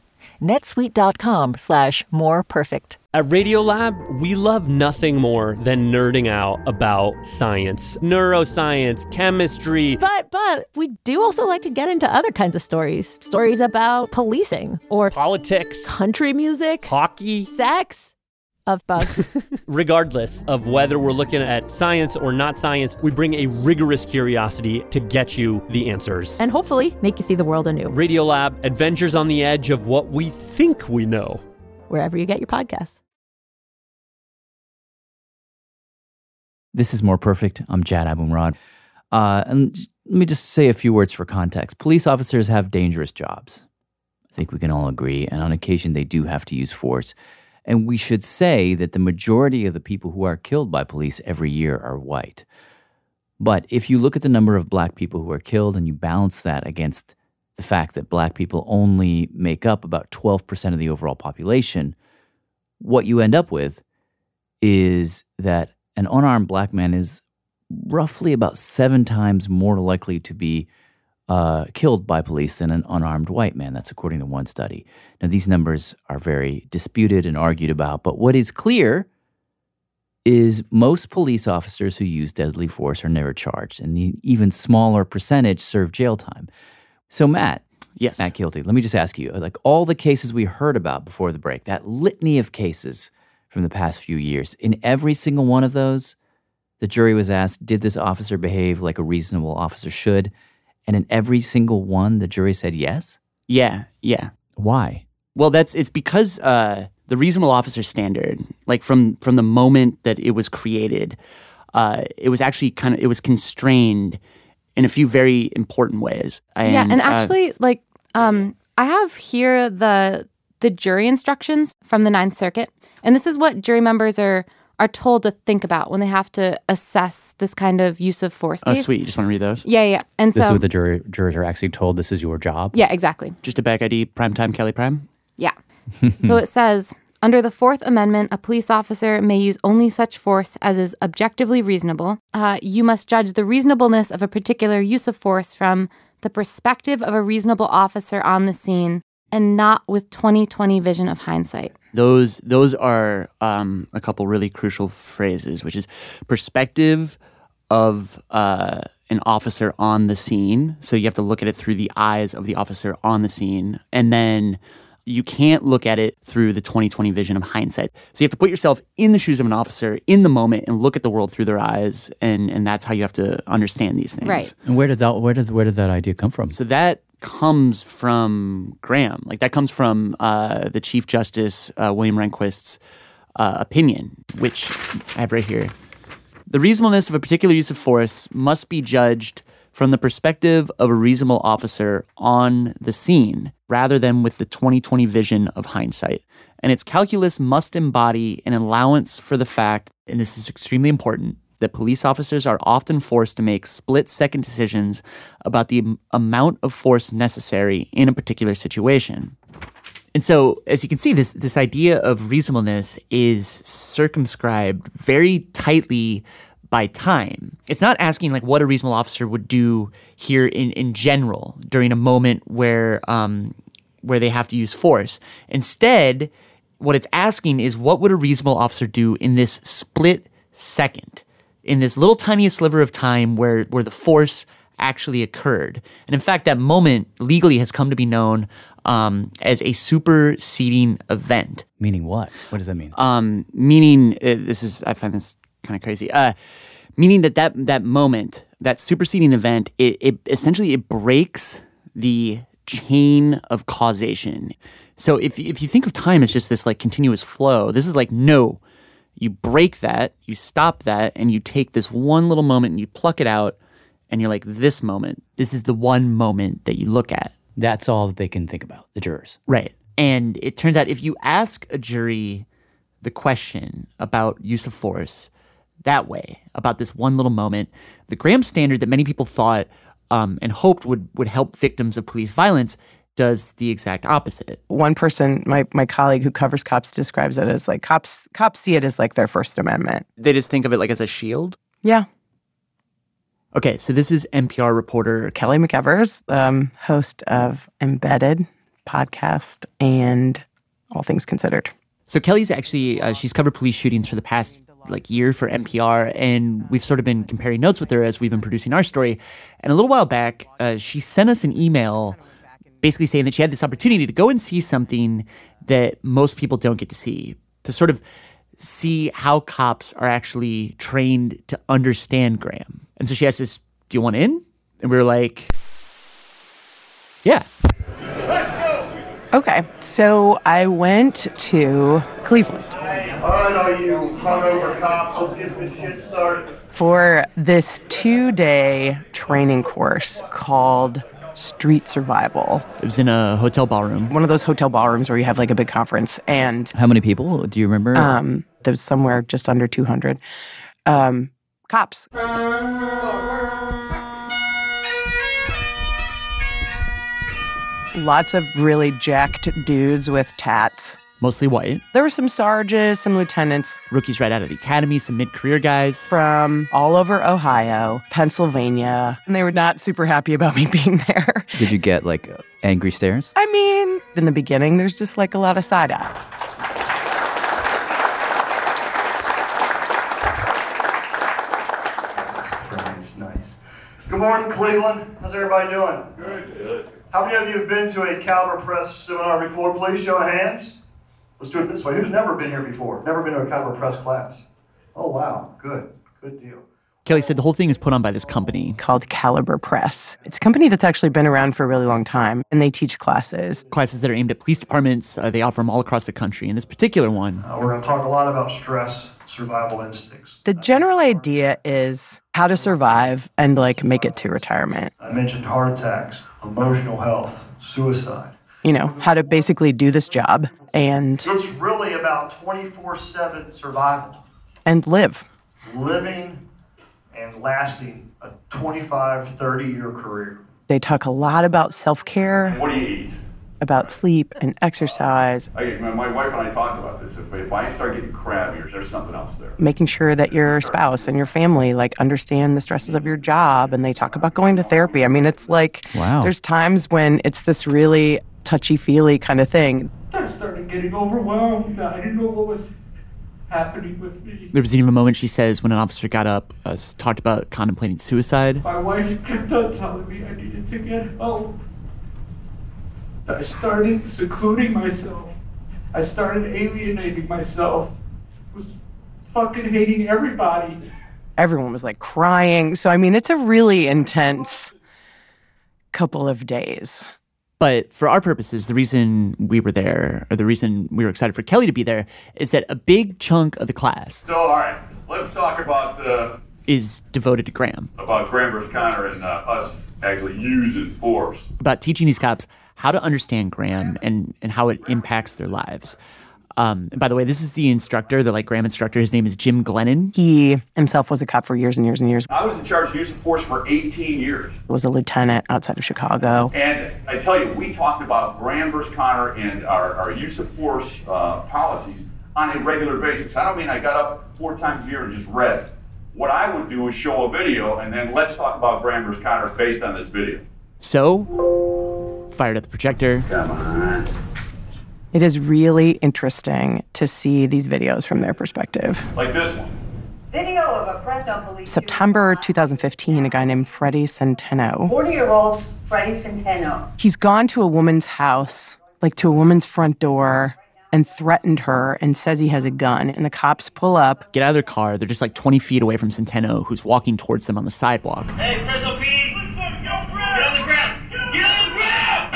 netsuite.com/moreperfect. At Radiolab, we love nothing more than nerding out about science, neuroscience, chemistry. But we do also like to get into other kinds of stories. Stories about policing or politics, country music, hockey, sex, of bugs. Regardless of whether we're looking at science or not science, we bring a rigorous curiosity to get you the answers. And hopefully make you see the world anew. Radiolab, adventures on the edge of what we think we know. Wherever you get your podcasts. This is More Perfect. I'm Jad Abumrad. And let me just say a few words for context. Police officers have dangerous jobs. I think we can all agree. And on occasion, they do have to use force. And we should say that the majority of the people who are killed by police every year are white. But if you look at the number of black people who are killed and you balance that against the fact that black people only make up about 12% of the overall population, what you end up with is that an unarmed black man is roughly about 7 times more likely to be killed by police than an unarmed white man. That's according to one study. Now, these numbers are very disputed and argued about, but what is clear is most police officers who use deadly force are never charged, and the even smaller percentage serve jail time. So, Matt. Yes. Matt Kilty, let me just ask you, like all the cases we heard about before the break, that litany of cases from the past few years, in every single one of those, the jury was asked, did this officer behave like a reasonable officer should? And in every single one, the jury said yes? Yeah. Why? Well, it's because the reasonable officer standard, like from the moment that it was created, it was actually it was constrained in a few very important ways. And actually, I have here the jury instructions from the Ninth Circuit, and this is what jury members are told to think about when they have to assess this kind of use of force case. Oh, sweet. You just want to read those? Yeah. And this is what the jurors are actually told. This is your job? Yeah, exactly. Just a back ID, primetime Kelly Prime? Yeah. So it says, under the Fourth Amendment, a police officer may use only such force as is objectively reasonable. You must judge the reasonableness of a particular use of force from the perspective of a reasonable officer on the scene and not with 20/20 vision of hindsight. Those are a couple really crucial phrases, which is perspective of an officer on the scene. So you have to look at it through the eyes of the officer on the scene. And then you can't look at it through the 20/20 vision of hindsight. So you have to put yourself in the shoes of an officer in the moment and look at the world through their eyes. And that's how you have to understand these things. Right. And where did that idea come from? So that comes from Graham. Like that comes from the Chief Justice William Rehnquist's opinion, which I have right here. The reasonableness of a particular use of force must be judged from the perspective of a reasonable officer on the scene rather than with the 20/20 vision of hindsight. And its calculus must embody an allowance for the fact, and this is extremely important, that police officers are often forced to make split-second decisions about the amount of force necessary in a particular situation. And so, as you can see, this idea of reasonableness is circumscribed very tightly by time. It's not asking like what a reasonable officer would do here in general during a moment where they have to use force. Instead, what it's asking is what would a reasonable officer do in this split second, in this little tiny sliver of time where the force actually occurred. And in fact, that moment legally has come to be known as a superseding event. Meaning what? What does that mean? Meaning, I find this kind of crazy. Meaning that moment, that superseding event, it essentially breaks the chain of causation. So if you think of time as just this like continuous flow, this is like, no, you break that, you stop that, and you take this one little moment and you pluck it out, and you're like, this is the one moment that you look at. That's all that they can think about, the jurors. Right. And it turns out if you ask a jury the question about use of force that way, about this one little moment, the Graham standard that many people thought and hoped would help victims of police violence does the exact opposite. One person, my colleague who covers cops, describes it as like cops see it as like their First Amendment. They just think of it like as a shield? Yeah. Okay, so this is NPR reporter Kelly McEvers, host of Embedded podcast and All Things Considered. So Kelly's actually, she's covered police shootings for the past year for NPR, and we've sort of been comparing notes with her as we've been producing our story. And a little while back, she sent us an email basically saying that she had this opportunity to go and see something that most people don't get to see, to sort of see how cops are actually trained to understand Graham. And so she asked us, do you want in? And we were like, yeah. Okay, so I went to Cleveland. All right, all you hungover cops, let's get this shit started. For this 2-day training course called Street Survival. It was in a hotel ballroom. One of those hotel ballrooms where you have like a big conference. And how many people? Do you remember? There was somewhere just under 200. Cops. Lots of really jacked dudes with tats. Mostly white. There were some sergeants, some lieutenants. Rookies right out of the academy, some mid-career guys. From all over Ohio, Pennsylvania. And they were not super happy about me being there. Did you get, angry stares? I mean, in the beginning, there's just, a lot of side-eye. Nice. Good morning, Cleveland. How's everybody doing? Good. How many of you have been to a caliber press seminar before? Please show of hands. Let's do it this way. Who's never been here before? Never been to a caliber press class? Oh, wow. Good deal. Kelly said the whole thing is put on by this company called Caliber Press. It's a company that's actually been around for a really long time, and they teach classes. Classes that are aimed at police departments. They offer them all across the country. And this particular one... we're going to talk a lot about stress, survival instincts. The general idea is how to survive and, make it to retirement. I mentioned heart attacks, emotional health, suicide. How to basically do this job and... It's really about 24/7 survival. And live. Living and lasting a 25, 30-year career. They talk a lot about self-care. What do you eat? About sleep and exercise. My wife and I talked about this. If I start getting crabby, there's something else there. Making sure that your spouse and your family understand the stresses of your job, and they talk about going to therapy. I mean, it's wow. There's times when it's this really touchy-feely kind of thing. I started getting overwhelmed. I didn't know what was happening with me. There was even a moment, she says, when an officer got up, talked about contemplating suicide. My wife kept on telling me I needed to get help. I started secluding myself. I started alienating myself. I was fucking hating everybody. Everyone was crying. So, I mean, it's a really intense couple of days. But for our purposes, the reason we were there, or the reason we were excited for Kelly to be there, is that a big chunk of the class... So, all right, let's talk about is devoted to Graham. About Graham versus Connor and us actually using force. About teaching these cops how to understand Graham and how it impacts their lives. By the way, this is the instructor, the Graham instructor. His name is Jim Glennon. He himself was a cop for years and years and years. I was in charge of use of force for 18 years. Was a lieutenant outside of Chicago. And I tell you, we talked about Graham versus Connor and our use of force policies on a regular basis. I don't mean I got up 4 times a year and just read. What I would do is show a video, and then let's talk about Graham versus Connor based on this video. So, fired at the projector. Come on. It is really interesting to see these videos from their perspective. Like this one. Video of a Fresno police. September 2015, a guy named Freddie Centeno. 40-year-old Freddie Centeno. He's gone to a woman's house, to a woman's front door, and threatened her and says he has a gun. And the cops pull up. Get out of their car. They're just 20 feet away from Centeno, who's walking towards them on the sidewalk. Hey, Fresno P! Get on the ground! Get on the ground!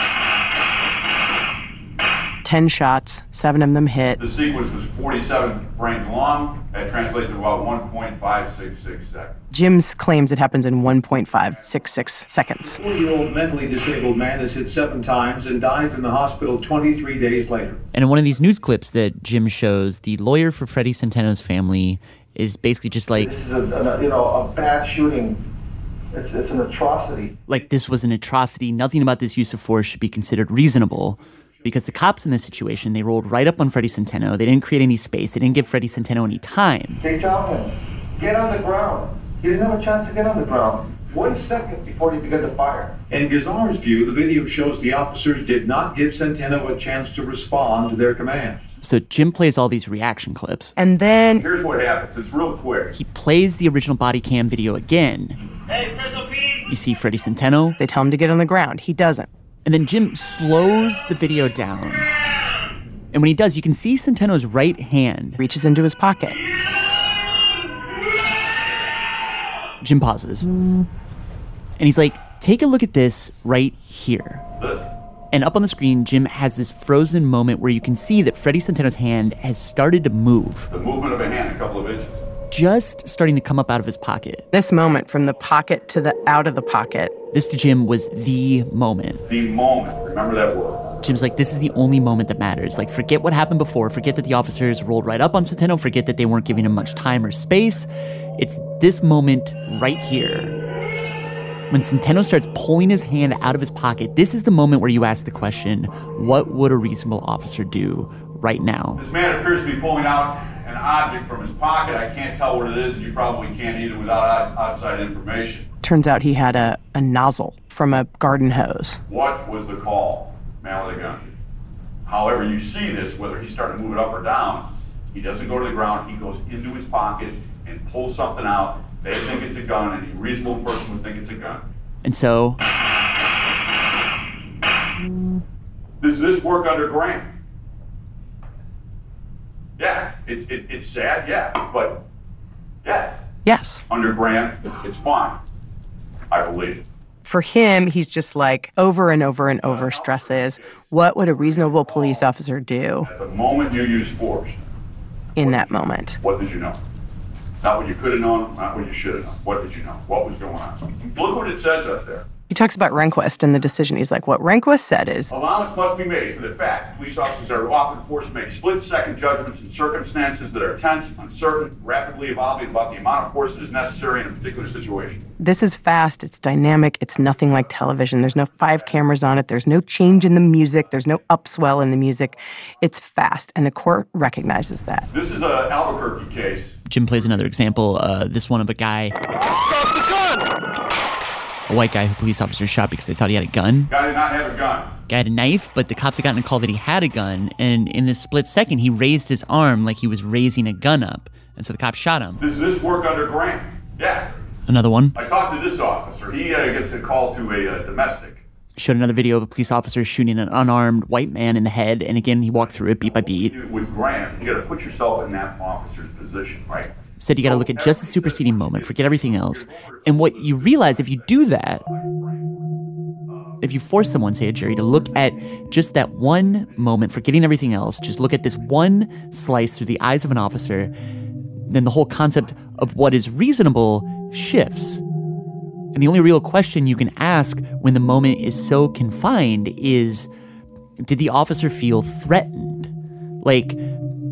10 shots, 7 of them hit. The sequence was 47 frames long. That translates to about 1.566 seconds. Jim's claims it happens in 1.566 seconds. 40-year-old mentally disabled man is hit 7 times and dies in the hospital 23 days later. And in one of these news clips that Jim shows, the lawyer for Freddie Centeno's family is basically just This is a bad shooting. It's an atrocity. This was an atrocity. Nothing about this use of force should be considered reasonable. Because the cops in this situation, they rolled right up on Freddie Centeno. They didn't create any space. They didn't give Freddie Centeno any time. They tell him, get on the ground. He didn't have a chance to get on the ground. 1 second before they began to fire. In Gazar's view, the video shows the officers did not give Centeno a chance to respond to their commands. So Jim plays all these reaction clips. And then... Here's what happens. It's real quick. He plays the original body cam video again. Hey, Fresno P! You see Freddie Centeno. They tell him to get on the ground. He doesn't. And then Jim slows the video down. And when he does, you can see Centeno's right hand reaches into his pocket. Jim pauses. And he's like, take a look at this right here. This. And up on the screen, Jim has this frozen moment where you can see that Freddie Centeno's hand has started to move. The movement of a hand, a couple of inches. Just starting to come up out of his pocket. This moment from the pocket to the out of the pocket. This to Jim was the moment. The moment. Remember that word. Jim's like, this is the only moment that matters. Forget what happened before. Forget that the officers rolled right up on Centeno. Forget that they weren't giving him much time or space. It's this moment right here. When Centeno starts pulling his hand out of his pocket, this is the moment where you ask the question, what would a reasonable officer do right now? This man appears to be pulling out an object from his pocket. I can't tell what it is, and you probably can't either without outside information. Turns out he had a nozzle from a garden hose. What was the call? Man with a gun. However you see this, whether he's starting to move it up or down, he doesn't go to the ground. He goes into his pocket and pulls something out. They think it's a gun. Any reasonable person would think it's a gun. And so... Does this work under Graham? Yeah, it's sad, yeah, but yes. Yes. Under Graham, it's fine. I believe it. For him, he's just over and over and over stresses, what would a reasonable police officer do? At the moment you use force. In that moment. What did you know? Not what you could have known, not what you should have known. What did you know? What was going on? Look what it says up there. He talks about Rehnquist and the decision. He's like, what Rehnquist said is... Allowance must be made for the fact police officers are often forced to make split-second judgments in circumstances that are tense, uncertain, rapidly evolving about the amount of force that is necessary in a particular situation. This is fast. It's dynamic. It's nothing like television. There's no 5 cameras on it. There's no change in the music. There's no upswell in the music. It's fast, and the court recognizes that. This is an Albuquerque case. Jim plays another example, this one of a guy... A white guy who police officers shot because they thought he had a gun. Guy did not have a gun. Guy had a knife, but the cops had gotten a call that he had a gun, and in this split second, he raised his arm like he was raising a gun up, and so the cops shot him. Does this work under Graham? Yeah. Another one. I talked to this officer. He gets a call to a domestic. Showed another video of a police officer shooting an unarmed white man in the head, and again, he walked through it beat by beat. With Graham, you got to put yourself in that officer's position, right? Said you got to look at just the superseding moment, forget everything else. And what you realize if you do that, if you force someone, say a jury, to look at just that one moment, forgetting everything else, just look at this one slice through the eyes of an officer, then the whole concept of what is reasonable shifts. And the only real question you can ask when the moment is so confined is, did the officer feel threatened?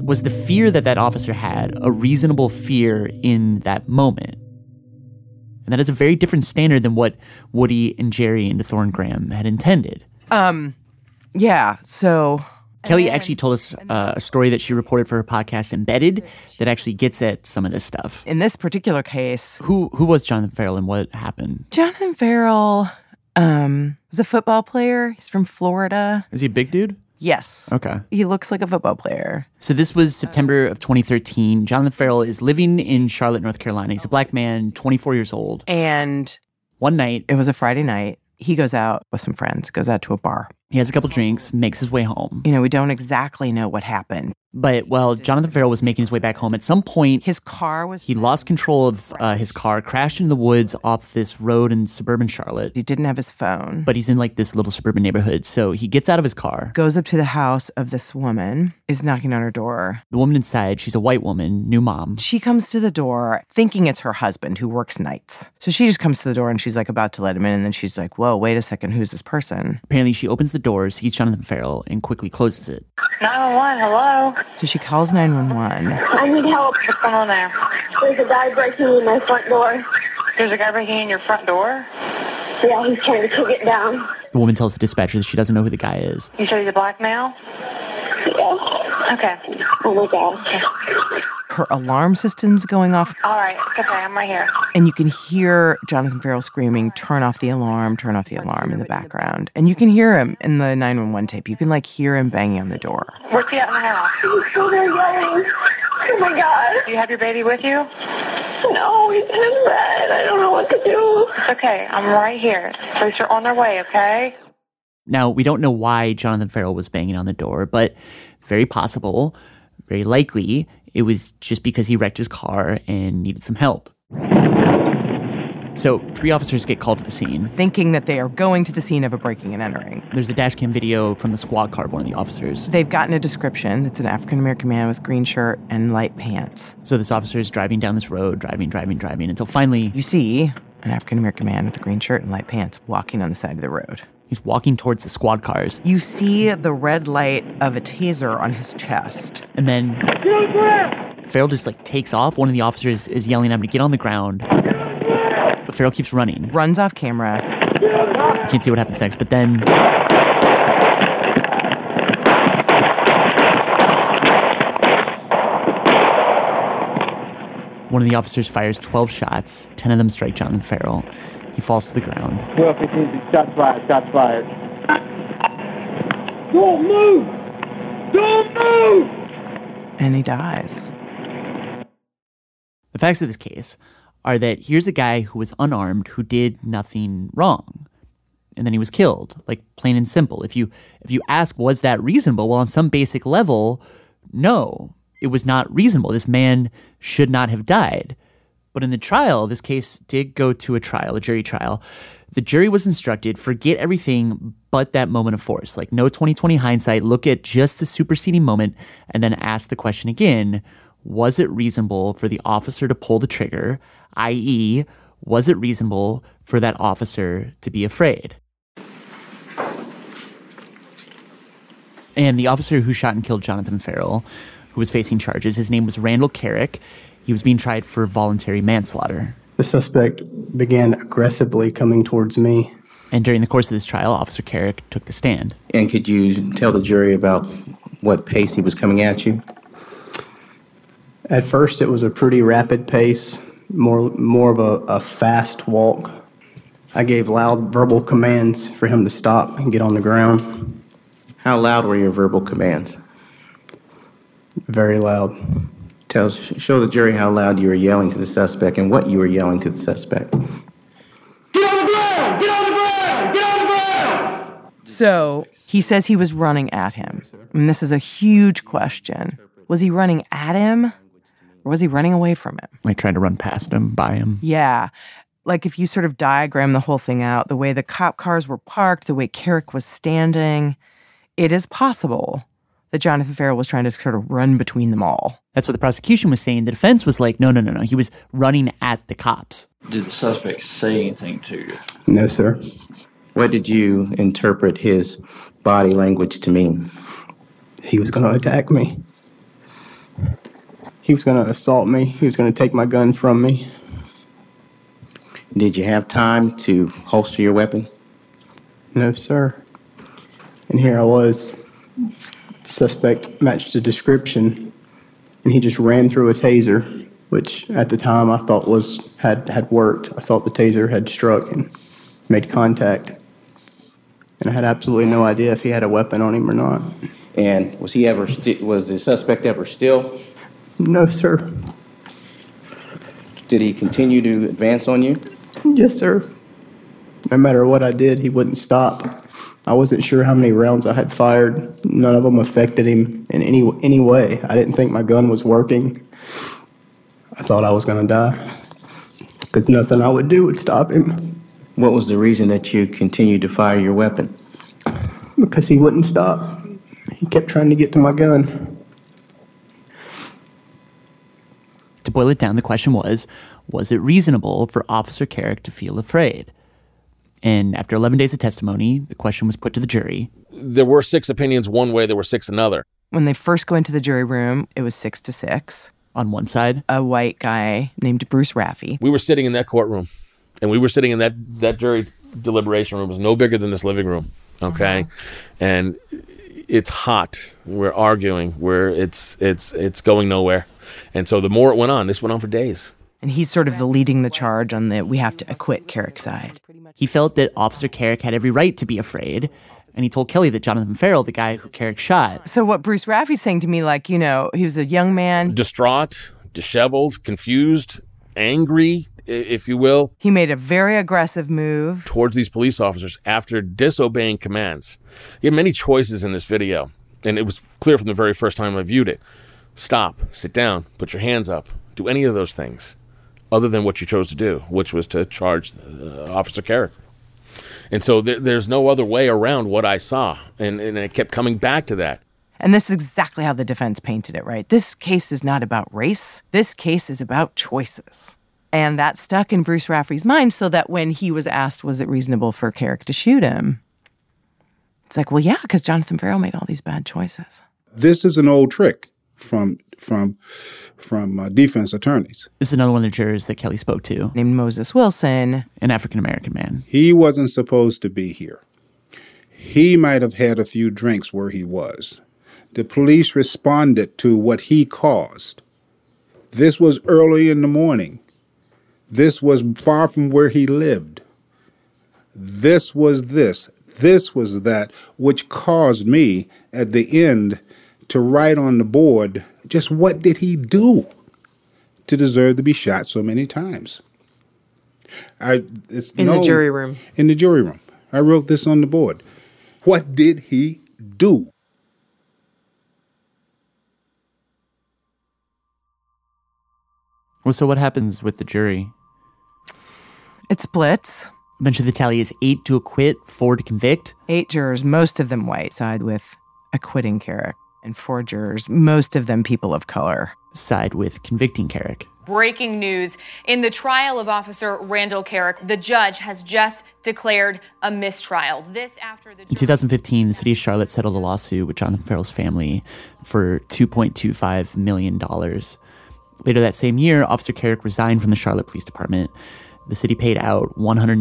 Was the fear that officer had a reasonable fear in that moment? And that is a very different standard than what Woody and Jerry and DeThorne Graham had intended. Yeah, so... Kelly actually told us a story that she reported for her podcast, Embedded, that actually gets at some of this stuff. In this particular case... Who was Jonathan Ferrell and what happened? Jonathan Ferrell was a football player. He's from Florida. Is he a big dude? Yes. Okay. He looks like a football player. So this was September of 2013. Jonathan Ferrell is living in Charlotte, North Carolina. He's a black man, 24 years old. And one night... It was a Friday night. He goes out with some friends, goes out to a bar. He has a couple drinks, makes his way home. You know, we don't exactly know what happened. But while Jonathan Ferrell was making his way back home, at some point... His car was... He lost control of his car, crashed into the woods off this road in suburban Charlotte. He didn't have his phone. But he's in like this little suburban neighborhood. So he gets out of his car. Goes up to the house of this woman, is knocking on her door. The woman inside, she's a white woman, new mom. She comes to the door thinking it's her husband who works nights. So she just comes to the door and she's like about to let him in. And then she's like, whoa, wait a second, who's this person? Apparently she opens the door, sees Jonathan Ferrell, and quickly closes it. 911, hello? So she calls 911. I need help. What's going on there? There's a guy breaking in my front door. There's a guy breaking in your front door? Yeah, he's trying to kick it down. The woman tells the dispatcher that she doesn't know who the guy is. You said he's a black male? Yeah. Okay. Oh my God. Her alarm system's going off. All right, it's okay, I'm right here. And you can hear Jonathan Ferrell screaming, turn off the alarm in the background. And you can hear him in the 911 tape. You can like hear him banging on the door. Where's he at in the house? He's still there yelling. Oh my God. Do you have your baby with you? No, he's in his bed. I don't know what to do. It's okay, I'm right here. Police are on their way, okay? Now, we don't know why Jonathan Ferrell was banging on the door, but very possible, very likely, it was just because he wrecked his car and needed some help. So 3 officers get called to the scene. Thinking that they are going to the scene of a breaking and entering. There's a dash cam video from the squad car of one of the officers. They've gotten a description. It's an African-American man with green shirt and light pants. So this officer is driving down this road, driving, until finally... You see an African-American man with a green shirt and light pants walking on the side of the road. He's walking towards the squad cars. You see the red light of a taser on his chest. And then Ferrell just like takes off. One of the officers is yelling at him to get on the ground. But Ferrell keeps running. Runs off camera. You can't see what happens next, but then... One of the officers fires 12 shots. 10 of them strike Jonathan Ferrell. He falls to the ground. 12-15, shots fired. Don't move! Don't move! And he dies. The facts of this case are that here's a guy who was unarmed who did nothing wrong. And then he was killed, like plain and simple. If you ask, was that reasonable? Well, on some basic level, no, it was not reasonable. This man should not have died. But in the trial, this case did go to a jury trial. The jury was instructed, forget everything but that moment of force. Like no 20/20 hindsight, look at just the superseding moment and then ask the question again, was it reasonable for the officer to pull the trigger? I.e., was it reasonable for that officer to be afraid? And the officer who shot and killed Jonathan Ferrell, who was facing charges, his name was Randall Carrick. He was being tried for voluntary manslaughter. The suspect began aggressively coming towards me. And during the course of this trial, Officer Carrick took the stand. And could you tell the jury about what pace he was coming at you? At first, it was a pretty rapid pace, more of a fast walk. I gave loud verbal commands for him to stop and get on the ground. How loud were your verbal commands? Very loud. Show the jury how loud you were yelling to the suspect and what you were yelling to the suspect. Get on the ground! Get on the ground! Get on the ground! So he says he was running at him. And this is a huge question. Was he running at him or was he running away from him? Like trying to run past him, by him? Yeah. Like if you sort of diagram the whole thing out, the way the cop cars were parked, the way Carrick was standing, it is possible that Jonathan Ferrell was trying to sort of run between them all. That's what the prosecution was saying. The defense was like, no. He was running at the cops. Did the suspect say anything to you? No, sir. What did you interpret his body language to mean? He was going to attack me. He was going to assault me. He was going to take my gun from me. Did you have time to holster your weapon? No, sir. And here I was. Suspect matched the description, and he just ran through a taser, which at the time I thought had worked. I thought the taser had struck and made contact. And I had absolutely no idea if he had a weapon on him or not. And was the suspect ever still? No, sir. Did he continue to advance on you? Yes, sir. No matter what I did, he wouldn't stop. I wasn't sure how many rounds I had fired. None of them affected him in any way. I didn't think my gun was working. I thought I was going to die because nothing I would do would stop him. What was the reason that you continued to fire your weapon? Because he wouldn't stop. He kept trying to get to my gun. To boil it down, the question was it reasonable for Officer Carrick to feel afraid? And after 11 days of testimony, the question was put to the jury. There were 6 opinions one way, there were 6 another. When they first go into the jury room, it was 6-6. On one side, a white guy named Bruce Raffi. We were sitting in that courtroom, and we were sitting in that jury deliberation room. It was no bigger than this living room, okay? And it's hot. We're arguing. It's going nowhere. And so the more it went on, this went on for days. And he's sort of the leading the charge on the we have to acquit Carrick side. He felt that Officer Carrick had every right to be afraid, and he told Kelly that Jonathan Ferrell, the guy who Carrick shot. So what Bruce Raffi's saying to me, like, he was a young man. Distraught, disheveled, confused, angry, if you will. He made a very aggressive move towards these police officers after disobeying commands. He had many choices in this video, and it was clear from the very first time I viewed it. Stop, sit down, put your hands up, do any of those things other than what you chose to do, which was to charge Officer Carrick. And so there's no other way around what I saw, and it kept coming back to that. And this is exactly how the defense painted it, right? This case is not about race. This case is about choices. And that stuck in Bruce Raffi's mind so that when he was asked, was it reasonable for Carrick to shoot him? It's like, well, yeah, because Jonathan Ferrell made all these bad choices. This is an old trick from defense attorneys. This is another one of the jurors that Kelly spoke to. Named Moses Wilson. An African-American man. He wasn't supposed to be here. He might have had a few drinks where he was. The police responded to what he caused. This was early in the morning. This was far from where he lived. This was this. This was that, which caused me at the end to write on the board, just what did he do to deserve to be shot so many times? The jury room. In the jury room. I wrote this on the board. What did he do? Well, so what happens with the jury? It splits. Eventually the tally is 8 to acquit, 4 to convict. 8 jurors, most of them white, side with acquitting Carrick. And 4 jurors, most of them people of color, side with convicting Carrick. Breaking news. In the trial of Officer Randall Carrick, the judge has just declared a mistrial. This after the... In 2015, the city of Charlotte settled a lawsuit with Jonathan Ferrell's family for $2.25 million. Later that same year, Officer Carrick resigned from the Charlotte Police Department. The city paid out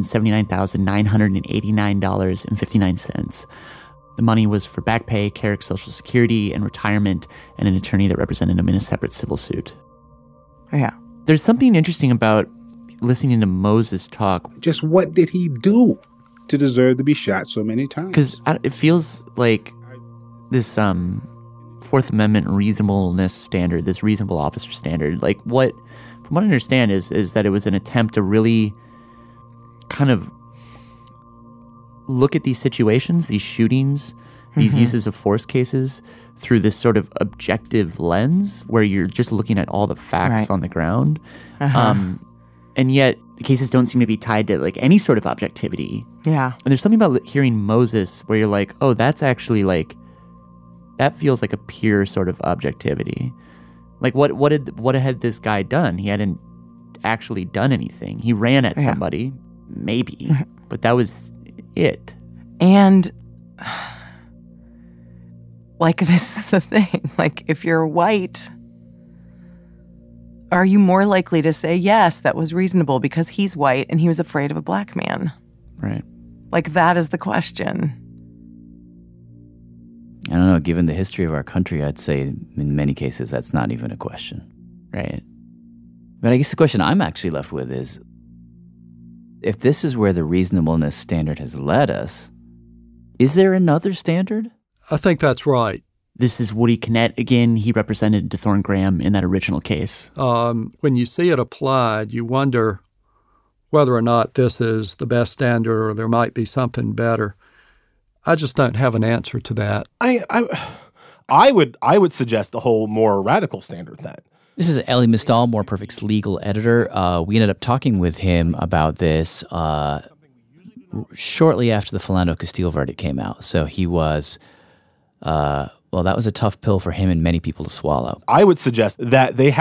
$179,989.59. The money was for back pay, Carrick's Social Security, and retirement, and an attorney that represented him in a separate civil suit. Yeah. There's something interesting about listening to Moses talk. Just what did he do to deserve to be shot so many times? Because it feels like this Fourth Amendment reasonableness standard, this reasonable officer standard, like from what I understand is that it was an attempt to really kind of look at these situations, these shootings, these uses of force cases through this sort of objective lens where you're just looking at all the facts on the ground. And yet the cases don't seem to be tied to like any sort of objectivity. Yeah. And there's something about hearing Moses where you're like, oh, that's actually like, that feels like a pure sort of objectivity. Like what had this guy done? He hadn't actually done anything. He ran at somebody, maybe, but that was it. And like, this is the thing, like, if you're white, Are you more likely to say, yes, that was reasonable because he's white and he was afraid of a black man? Right. Like, that is the question. I don't know. Given the history of our country, I'd say in many cases that's not even a question. Right. But I guess the question I'm actually left with is, if this is where the reasonableness standard has led us, is there another standard? I think that's right. This is Woody Kinnett again. He represented DeThorne Graham in that original case. When you see it applied, you wonder whether or not this is the best standard or there might be something better. I just don't have an answer to that. I would suggest a whole more radical standard then. This is Elie Mystal, More Perfect's legal editor. We ended up talking with him about this shortly after the Philando Castile verdict came out. So he was... well, that was a tough pill for him and many people to swallow. I would suggest that the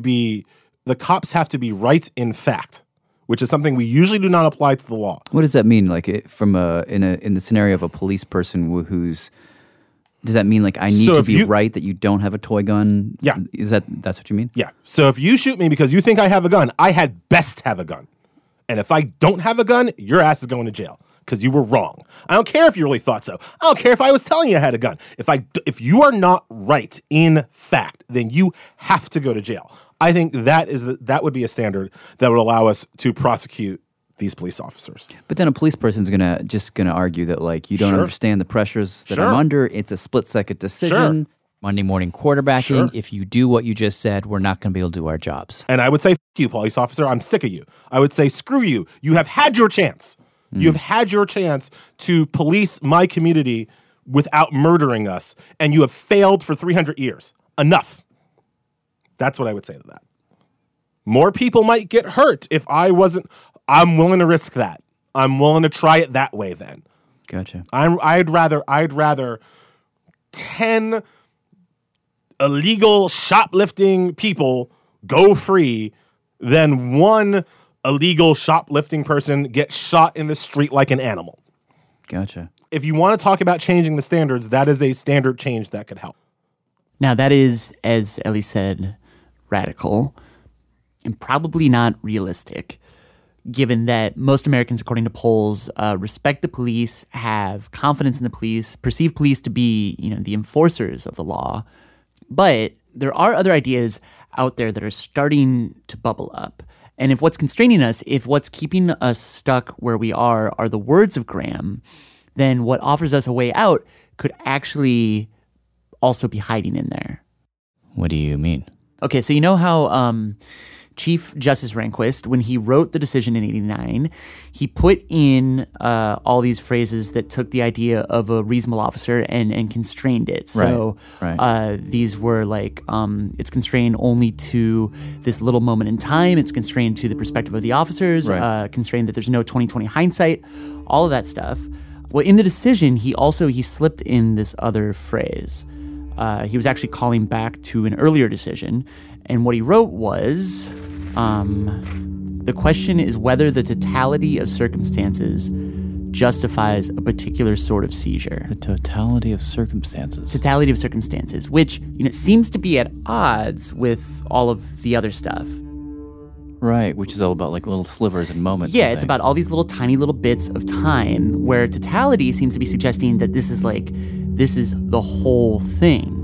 cops have to be right in fact, which is something we usually do not apply to the law. What does that mean? Like in the scenario of a police person who's, does that mean like I need to be right that you don't have a toy gun? Yeah. That's what you mean? Yeah. So if you shoot me because you think I have a gun, I had best have a gun. And if I don't have a gun, your ass is going to jail. Because you were wrong. I don't care if you really thought so. I don't care if I was telling you I had a gun. If you are not right in fact, then you have to go to jail. I think that would be a standard that would allow us to prosecute these police officers. But then a police person's gonna argue that like you don't understand the pressures that I'm under. It's a split-second decision. Sure. Monday morning quarterbacking. If you do what you just said, we're not going to be able to do our jobs. And I would say, F you, police officer. I'm sick of you. I would say, screw you. You have had your chance. You have had your chance to police my community without murdering us, and you have failed for 300 years. Enough. That's what I would say to that. More people might get hurt if I wasn't. I'm willing to risk that. I'm willing to try it that way then. Gotcha. I'd rather 10 illegal shoplifting people go free than one illegal shoplifting person gets shot in the street like an animal. Gotcha. If you want to talk about changing the standards, that is a standard change that could help. Now, that is, as Elie said, radical and probably not realistic, given that most Americans, according to polls, respect the police, have confidence in the police, perceive police to be, the enforcers of the law. But there are other ideas out there that are starting to bubble up. And if what's constraining us, if what's keeping us stuck where we are the words of Graham, then what offers us a way out could actually also be hiding in there. What do you mean? Okay, so you know how Chief Justice Rehnquist, when he wrote the decision in 1989, he put in all these phrases that took the idea of a reasonable officer and constrained it. So these were like, it's constrained only to this little moment in time. It's constrained to the perspective of the officers, constrained that there's no 20/20 hindsight, all of that stuff. Well, in the decision, he slipped in this other phrase. He was actually calling back to an earlier decision. And what he wrote was, the question is whether the totality of circumstances justifies a particular sort of seizure. The totality of circumstances. Totality of circumstances, which seems to be at odds with all of the other stuff. Right, which is all about like little slivers and moments. Yeah, it's about all these little tiny little bits of time where totality seems to be suggesting that this is the whole thing.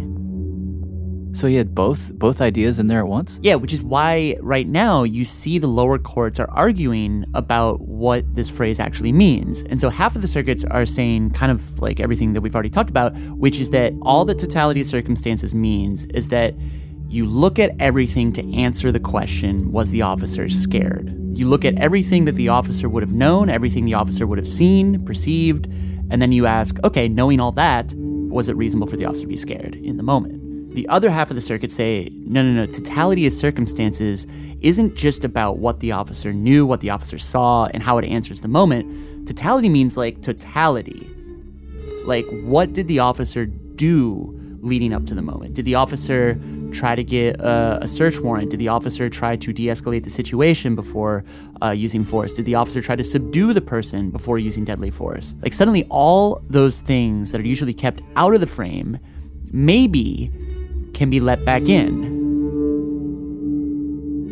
So he had both ideas in there at once? Yeah, which is why right now you see the lower courts are arguing about what this phrase actually means. And so half of the circuits are saying kind of like everything that we've already talked about, which is that all the totality of circumstances means is that you look at everything to answer the question, was the officer scared? You look at everything that the officer would have known, everything the officer would have seen, perceived, and then you ask, okay, knowing all that, was it reasonable for the officer to be scared in the moment? The other half of the circuit say, no, totality of circumstances isn't just about what the officer knew, what the officer saw, and how it answers the moment. Totality means like totality. Like, what did the officer do leading up to the moment? Did the officer try to get a search warrant? Did the officer try to de-escalate the situation before using force? Did the officer try to subdue the person before using deadly force? Like, suddenly all those things that are usually kept out of the frame maybe can be let back in.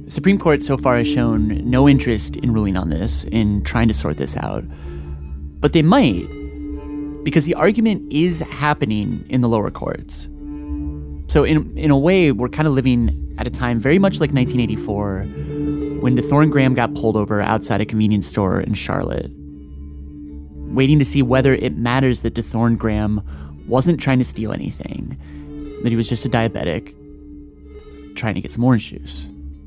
Supreme Court so far has shown no interest in ruling on this, in trying to sort this out. But they might, because the argument is happening in the lower courts. So in a way, we're kind of living at a time very much like 1984, when DeThorne Graham got pulled over outside a convenience store in Charlotte, waiting to see whether it matters that DeThorne Graham wasn't trying to steal anything, that he was just a diabetic trying to get some orange juice.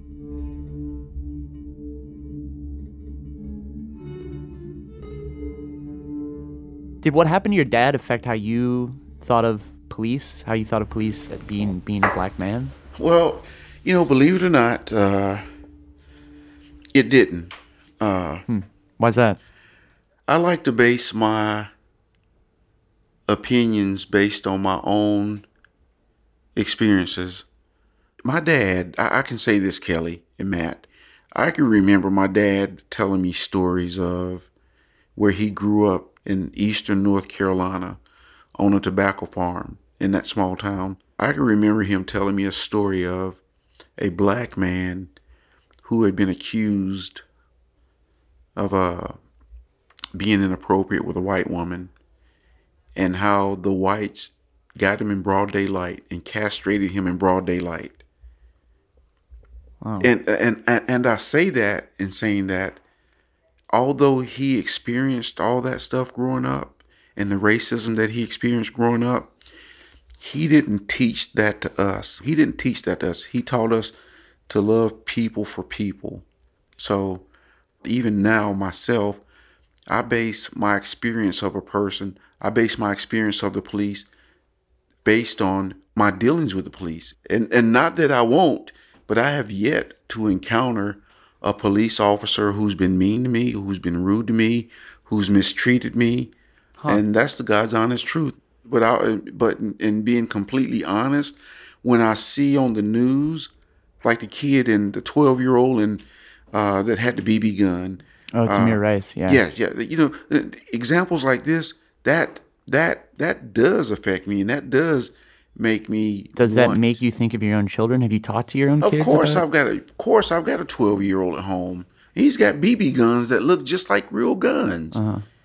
Did what happened to your dad affect how you thought of police, how you thought of police at being a black man? Well, believe it or not, it didn't. Why's that? I like to base my opinions based on my own experiences. My dad, I can say this, Kelly and Matt, I can remember my dad telling me stories of where he grew up in eastern North Carolina on a tobacco farm in that small town. I can remember him telling me a story of a black man who had been accused of being inappropriate with a white woman, and how the whites got him in broad daylight and castrated him in broad daylight. Wow. And I say that in saying that although he experienced all that stuff growing up and the racism that he experienced growing up, he didn't teach that to us. He didn't teach that to us. He taught us to love people for people. So even now, myself, I base my experience of a person, I base my experience of the police based on my dealings with the police. And not that I won't, but I have yet to encounter a police officer who's been mean to me, who's been rude to me, who's mistreated me. And that's the God's honest truth. But in being completely honest, when I see on the news, like the kid and the 12-year-old and that had the BB gun. Oh, Tamir Rice, yeah. Yeah. Examples like this, that does affect me, and that does make me. Does that make you think of your own children? Have you talked to your own kids? Of course, I've got a 12-year-old at home. He's got BB guns that look just like real guns,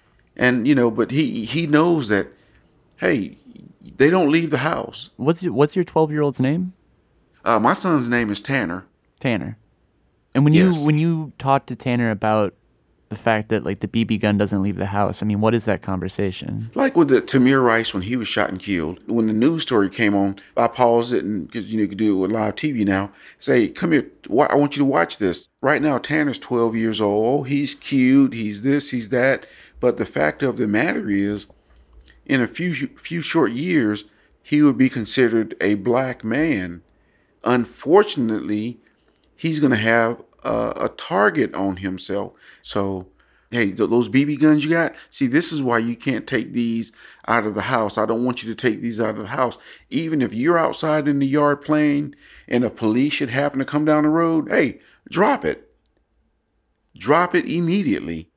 and but he knows that. Hey, they don't leave the house. What's your 12-year-old's name? My son's name is Tanner. Tanner. And when you talk to Tanner about the fact that like the BB gun doesn't leave the house, I mean, what is that conversation? Like with the Tamir Rice when he was shot and killed. When the news story came on, I paused it and because you can do it with live TV now. Say, come here, I want you to watch this. Right now, Tanner's 12 years old. He's cute. He's this. He's that. But the fact of the matter is, in a few short years, he would be considered a black man. Unfortunately, he's going to have a target on himself. So, hey, those BB guns you got, see, this is why you can't take these out of the house. I don't want you to take these out of the house. Even if you're outside in the yard playing and a police should happen to come down the road, hey, drop it. Drop it immediately.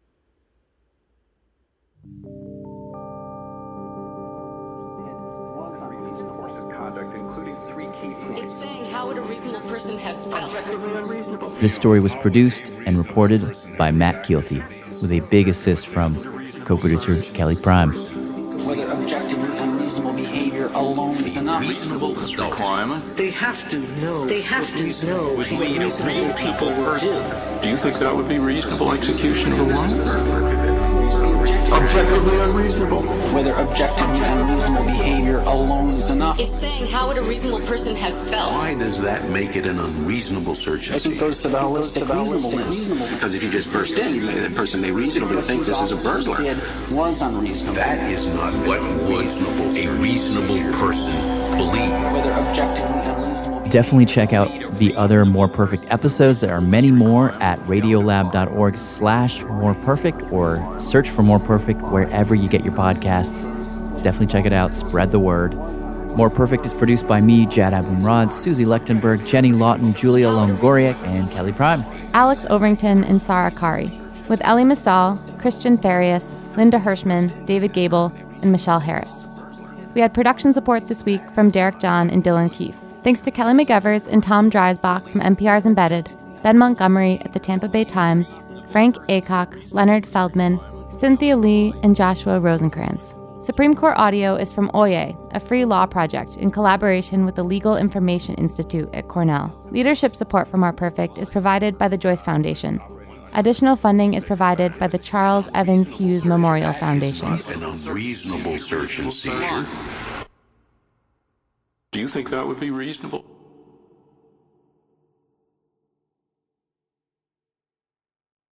This story was produced and reported by Matt Kielty, with a big assist from co-producer Kelly Prime. Whether objectively unreasonable behavior alone is enough. Reasonable requirement. They have to know. They have to know what real people do. Do you think that would be reasonable execution of the warrant? Objectively unreasonable. Whether objectively unreasonable behavior alone is enough. It's saying how would a reasonable person have felt? Why does that make it an unreasonable search? I think it goes to the holistic reasonableness. Because if you just burst in, the person may reasonably think this is a burglar. Was unreasonable. That is not what would a reasonable person believe. Whether objectively unreasonable. Definitely check out the other More Perfect episodes. There are many more at radiolab.org/moreperfect or search for More Perfect wherever you get your podcasts. Definitely check it out. Spread the word. More Perfect is produced by me, Jad Abumrad, Susie Lechtenberg, Jenny Lawton, Julia Longoriak, and Kelly Prime. Alex Overington and Sarah Kari, with Ellie Mistal, Christian Farias, Linda Hirschman, David Gable, and Michelle Harris. We had production support this week from Derek John and Dylan Keefe. Thanks to Kelly McEvers and Tom Dreisbach from NPR's Embedded, Ben Montgomery at the Tampa Bay Times, Frank Aycock, Leonard Feldman, Cynthia Lee, and Joshua Rosencrantz. Supreme Court audio is from Oye, a free law project in collaboration with the Legal Information Institute at Cornell. Leadership support for More Perfect is provided by the Joyce Foundation. Additional funding is provided by the Charles Evans Hughes Memorial Foundation. An unreasonable search and seizure. Do you think that would be reasonable?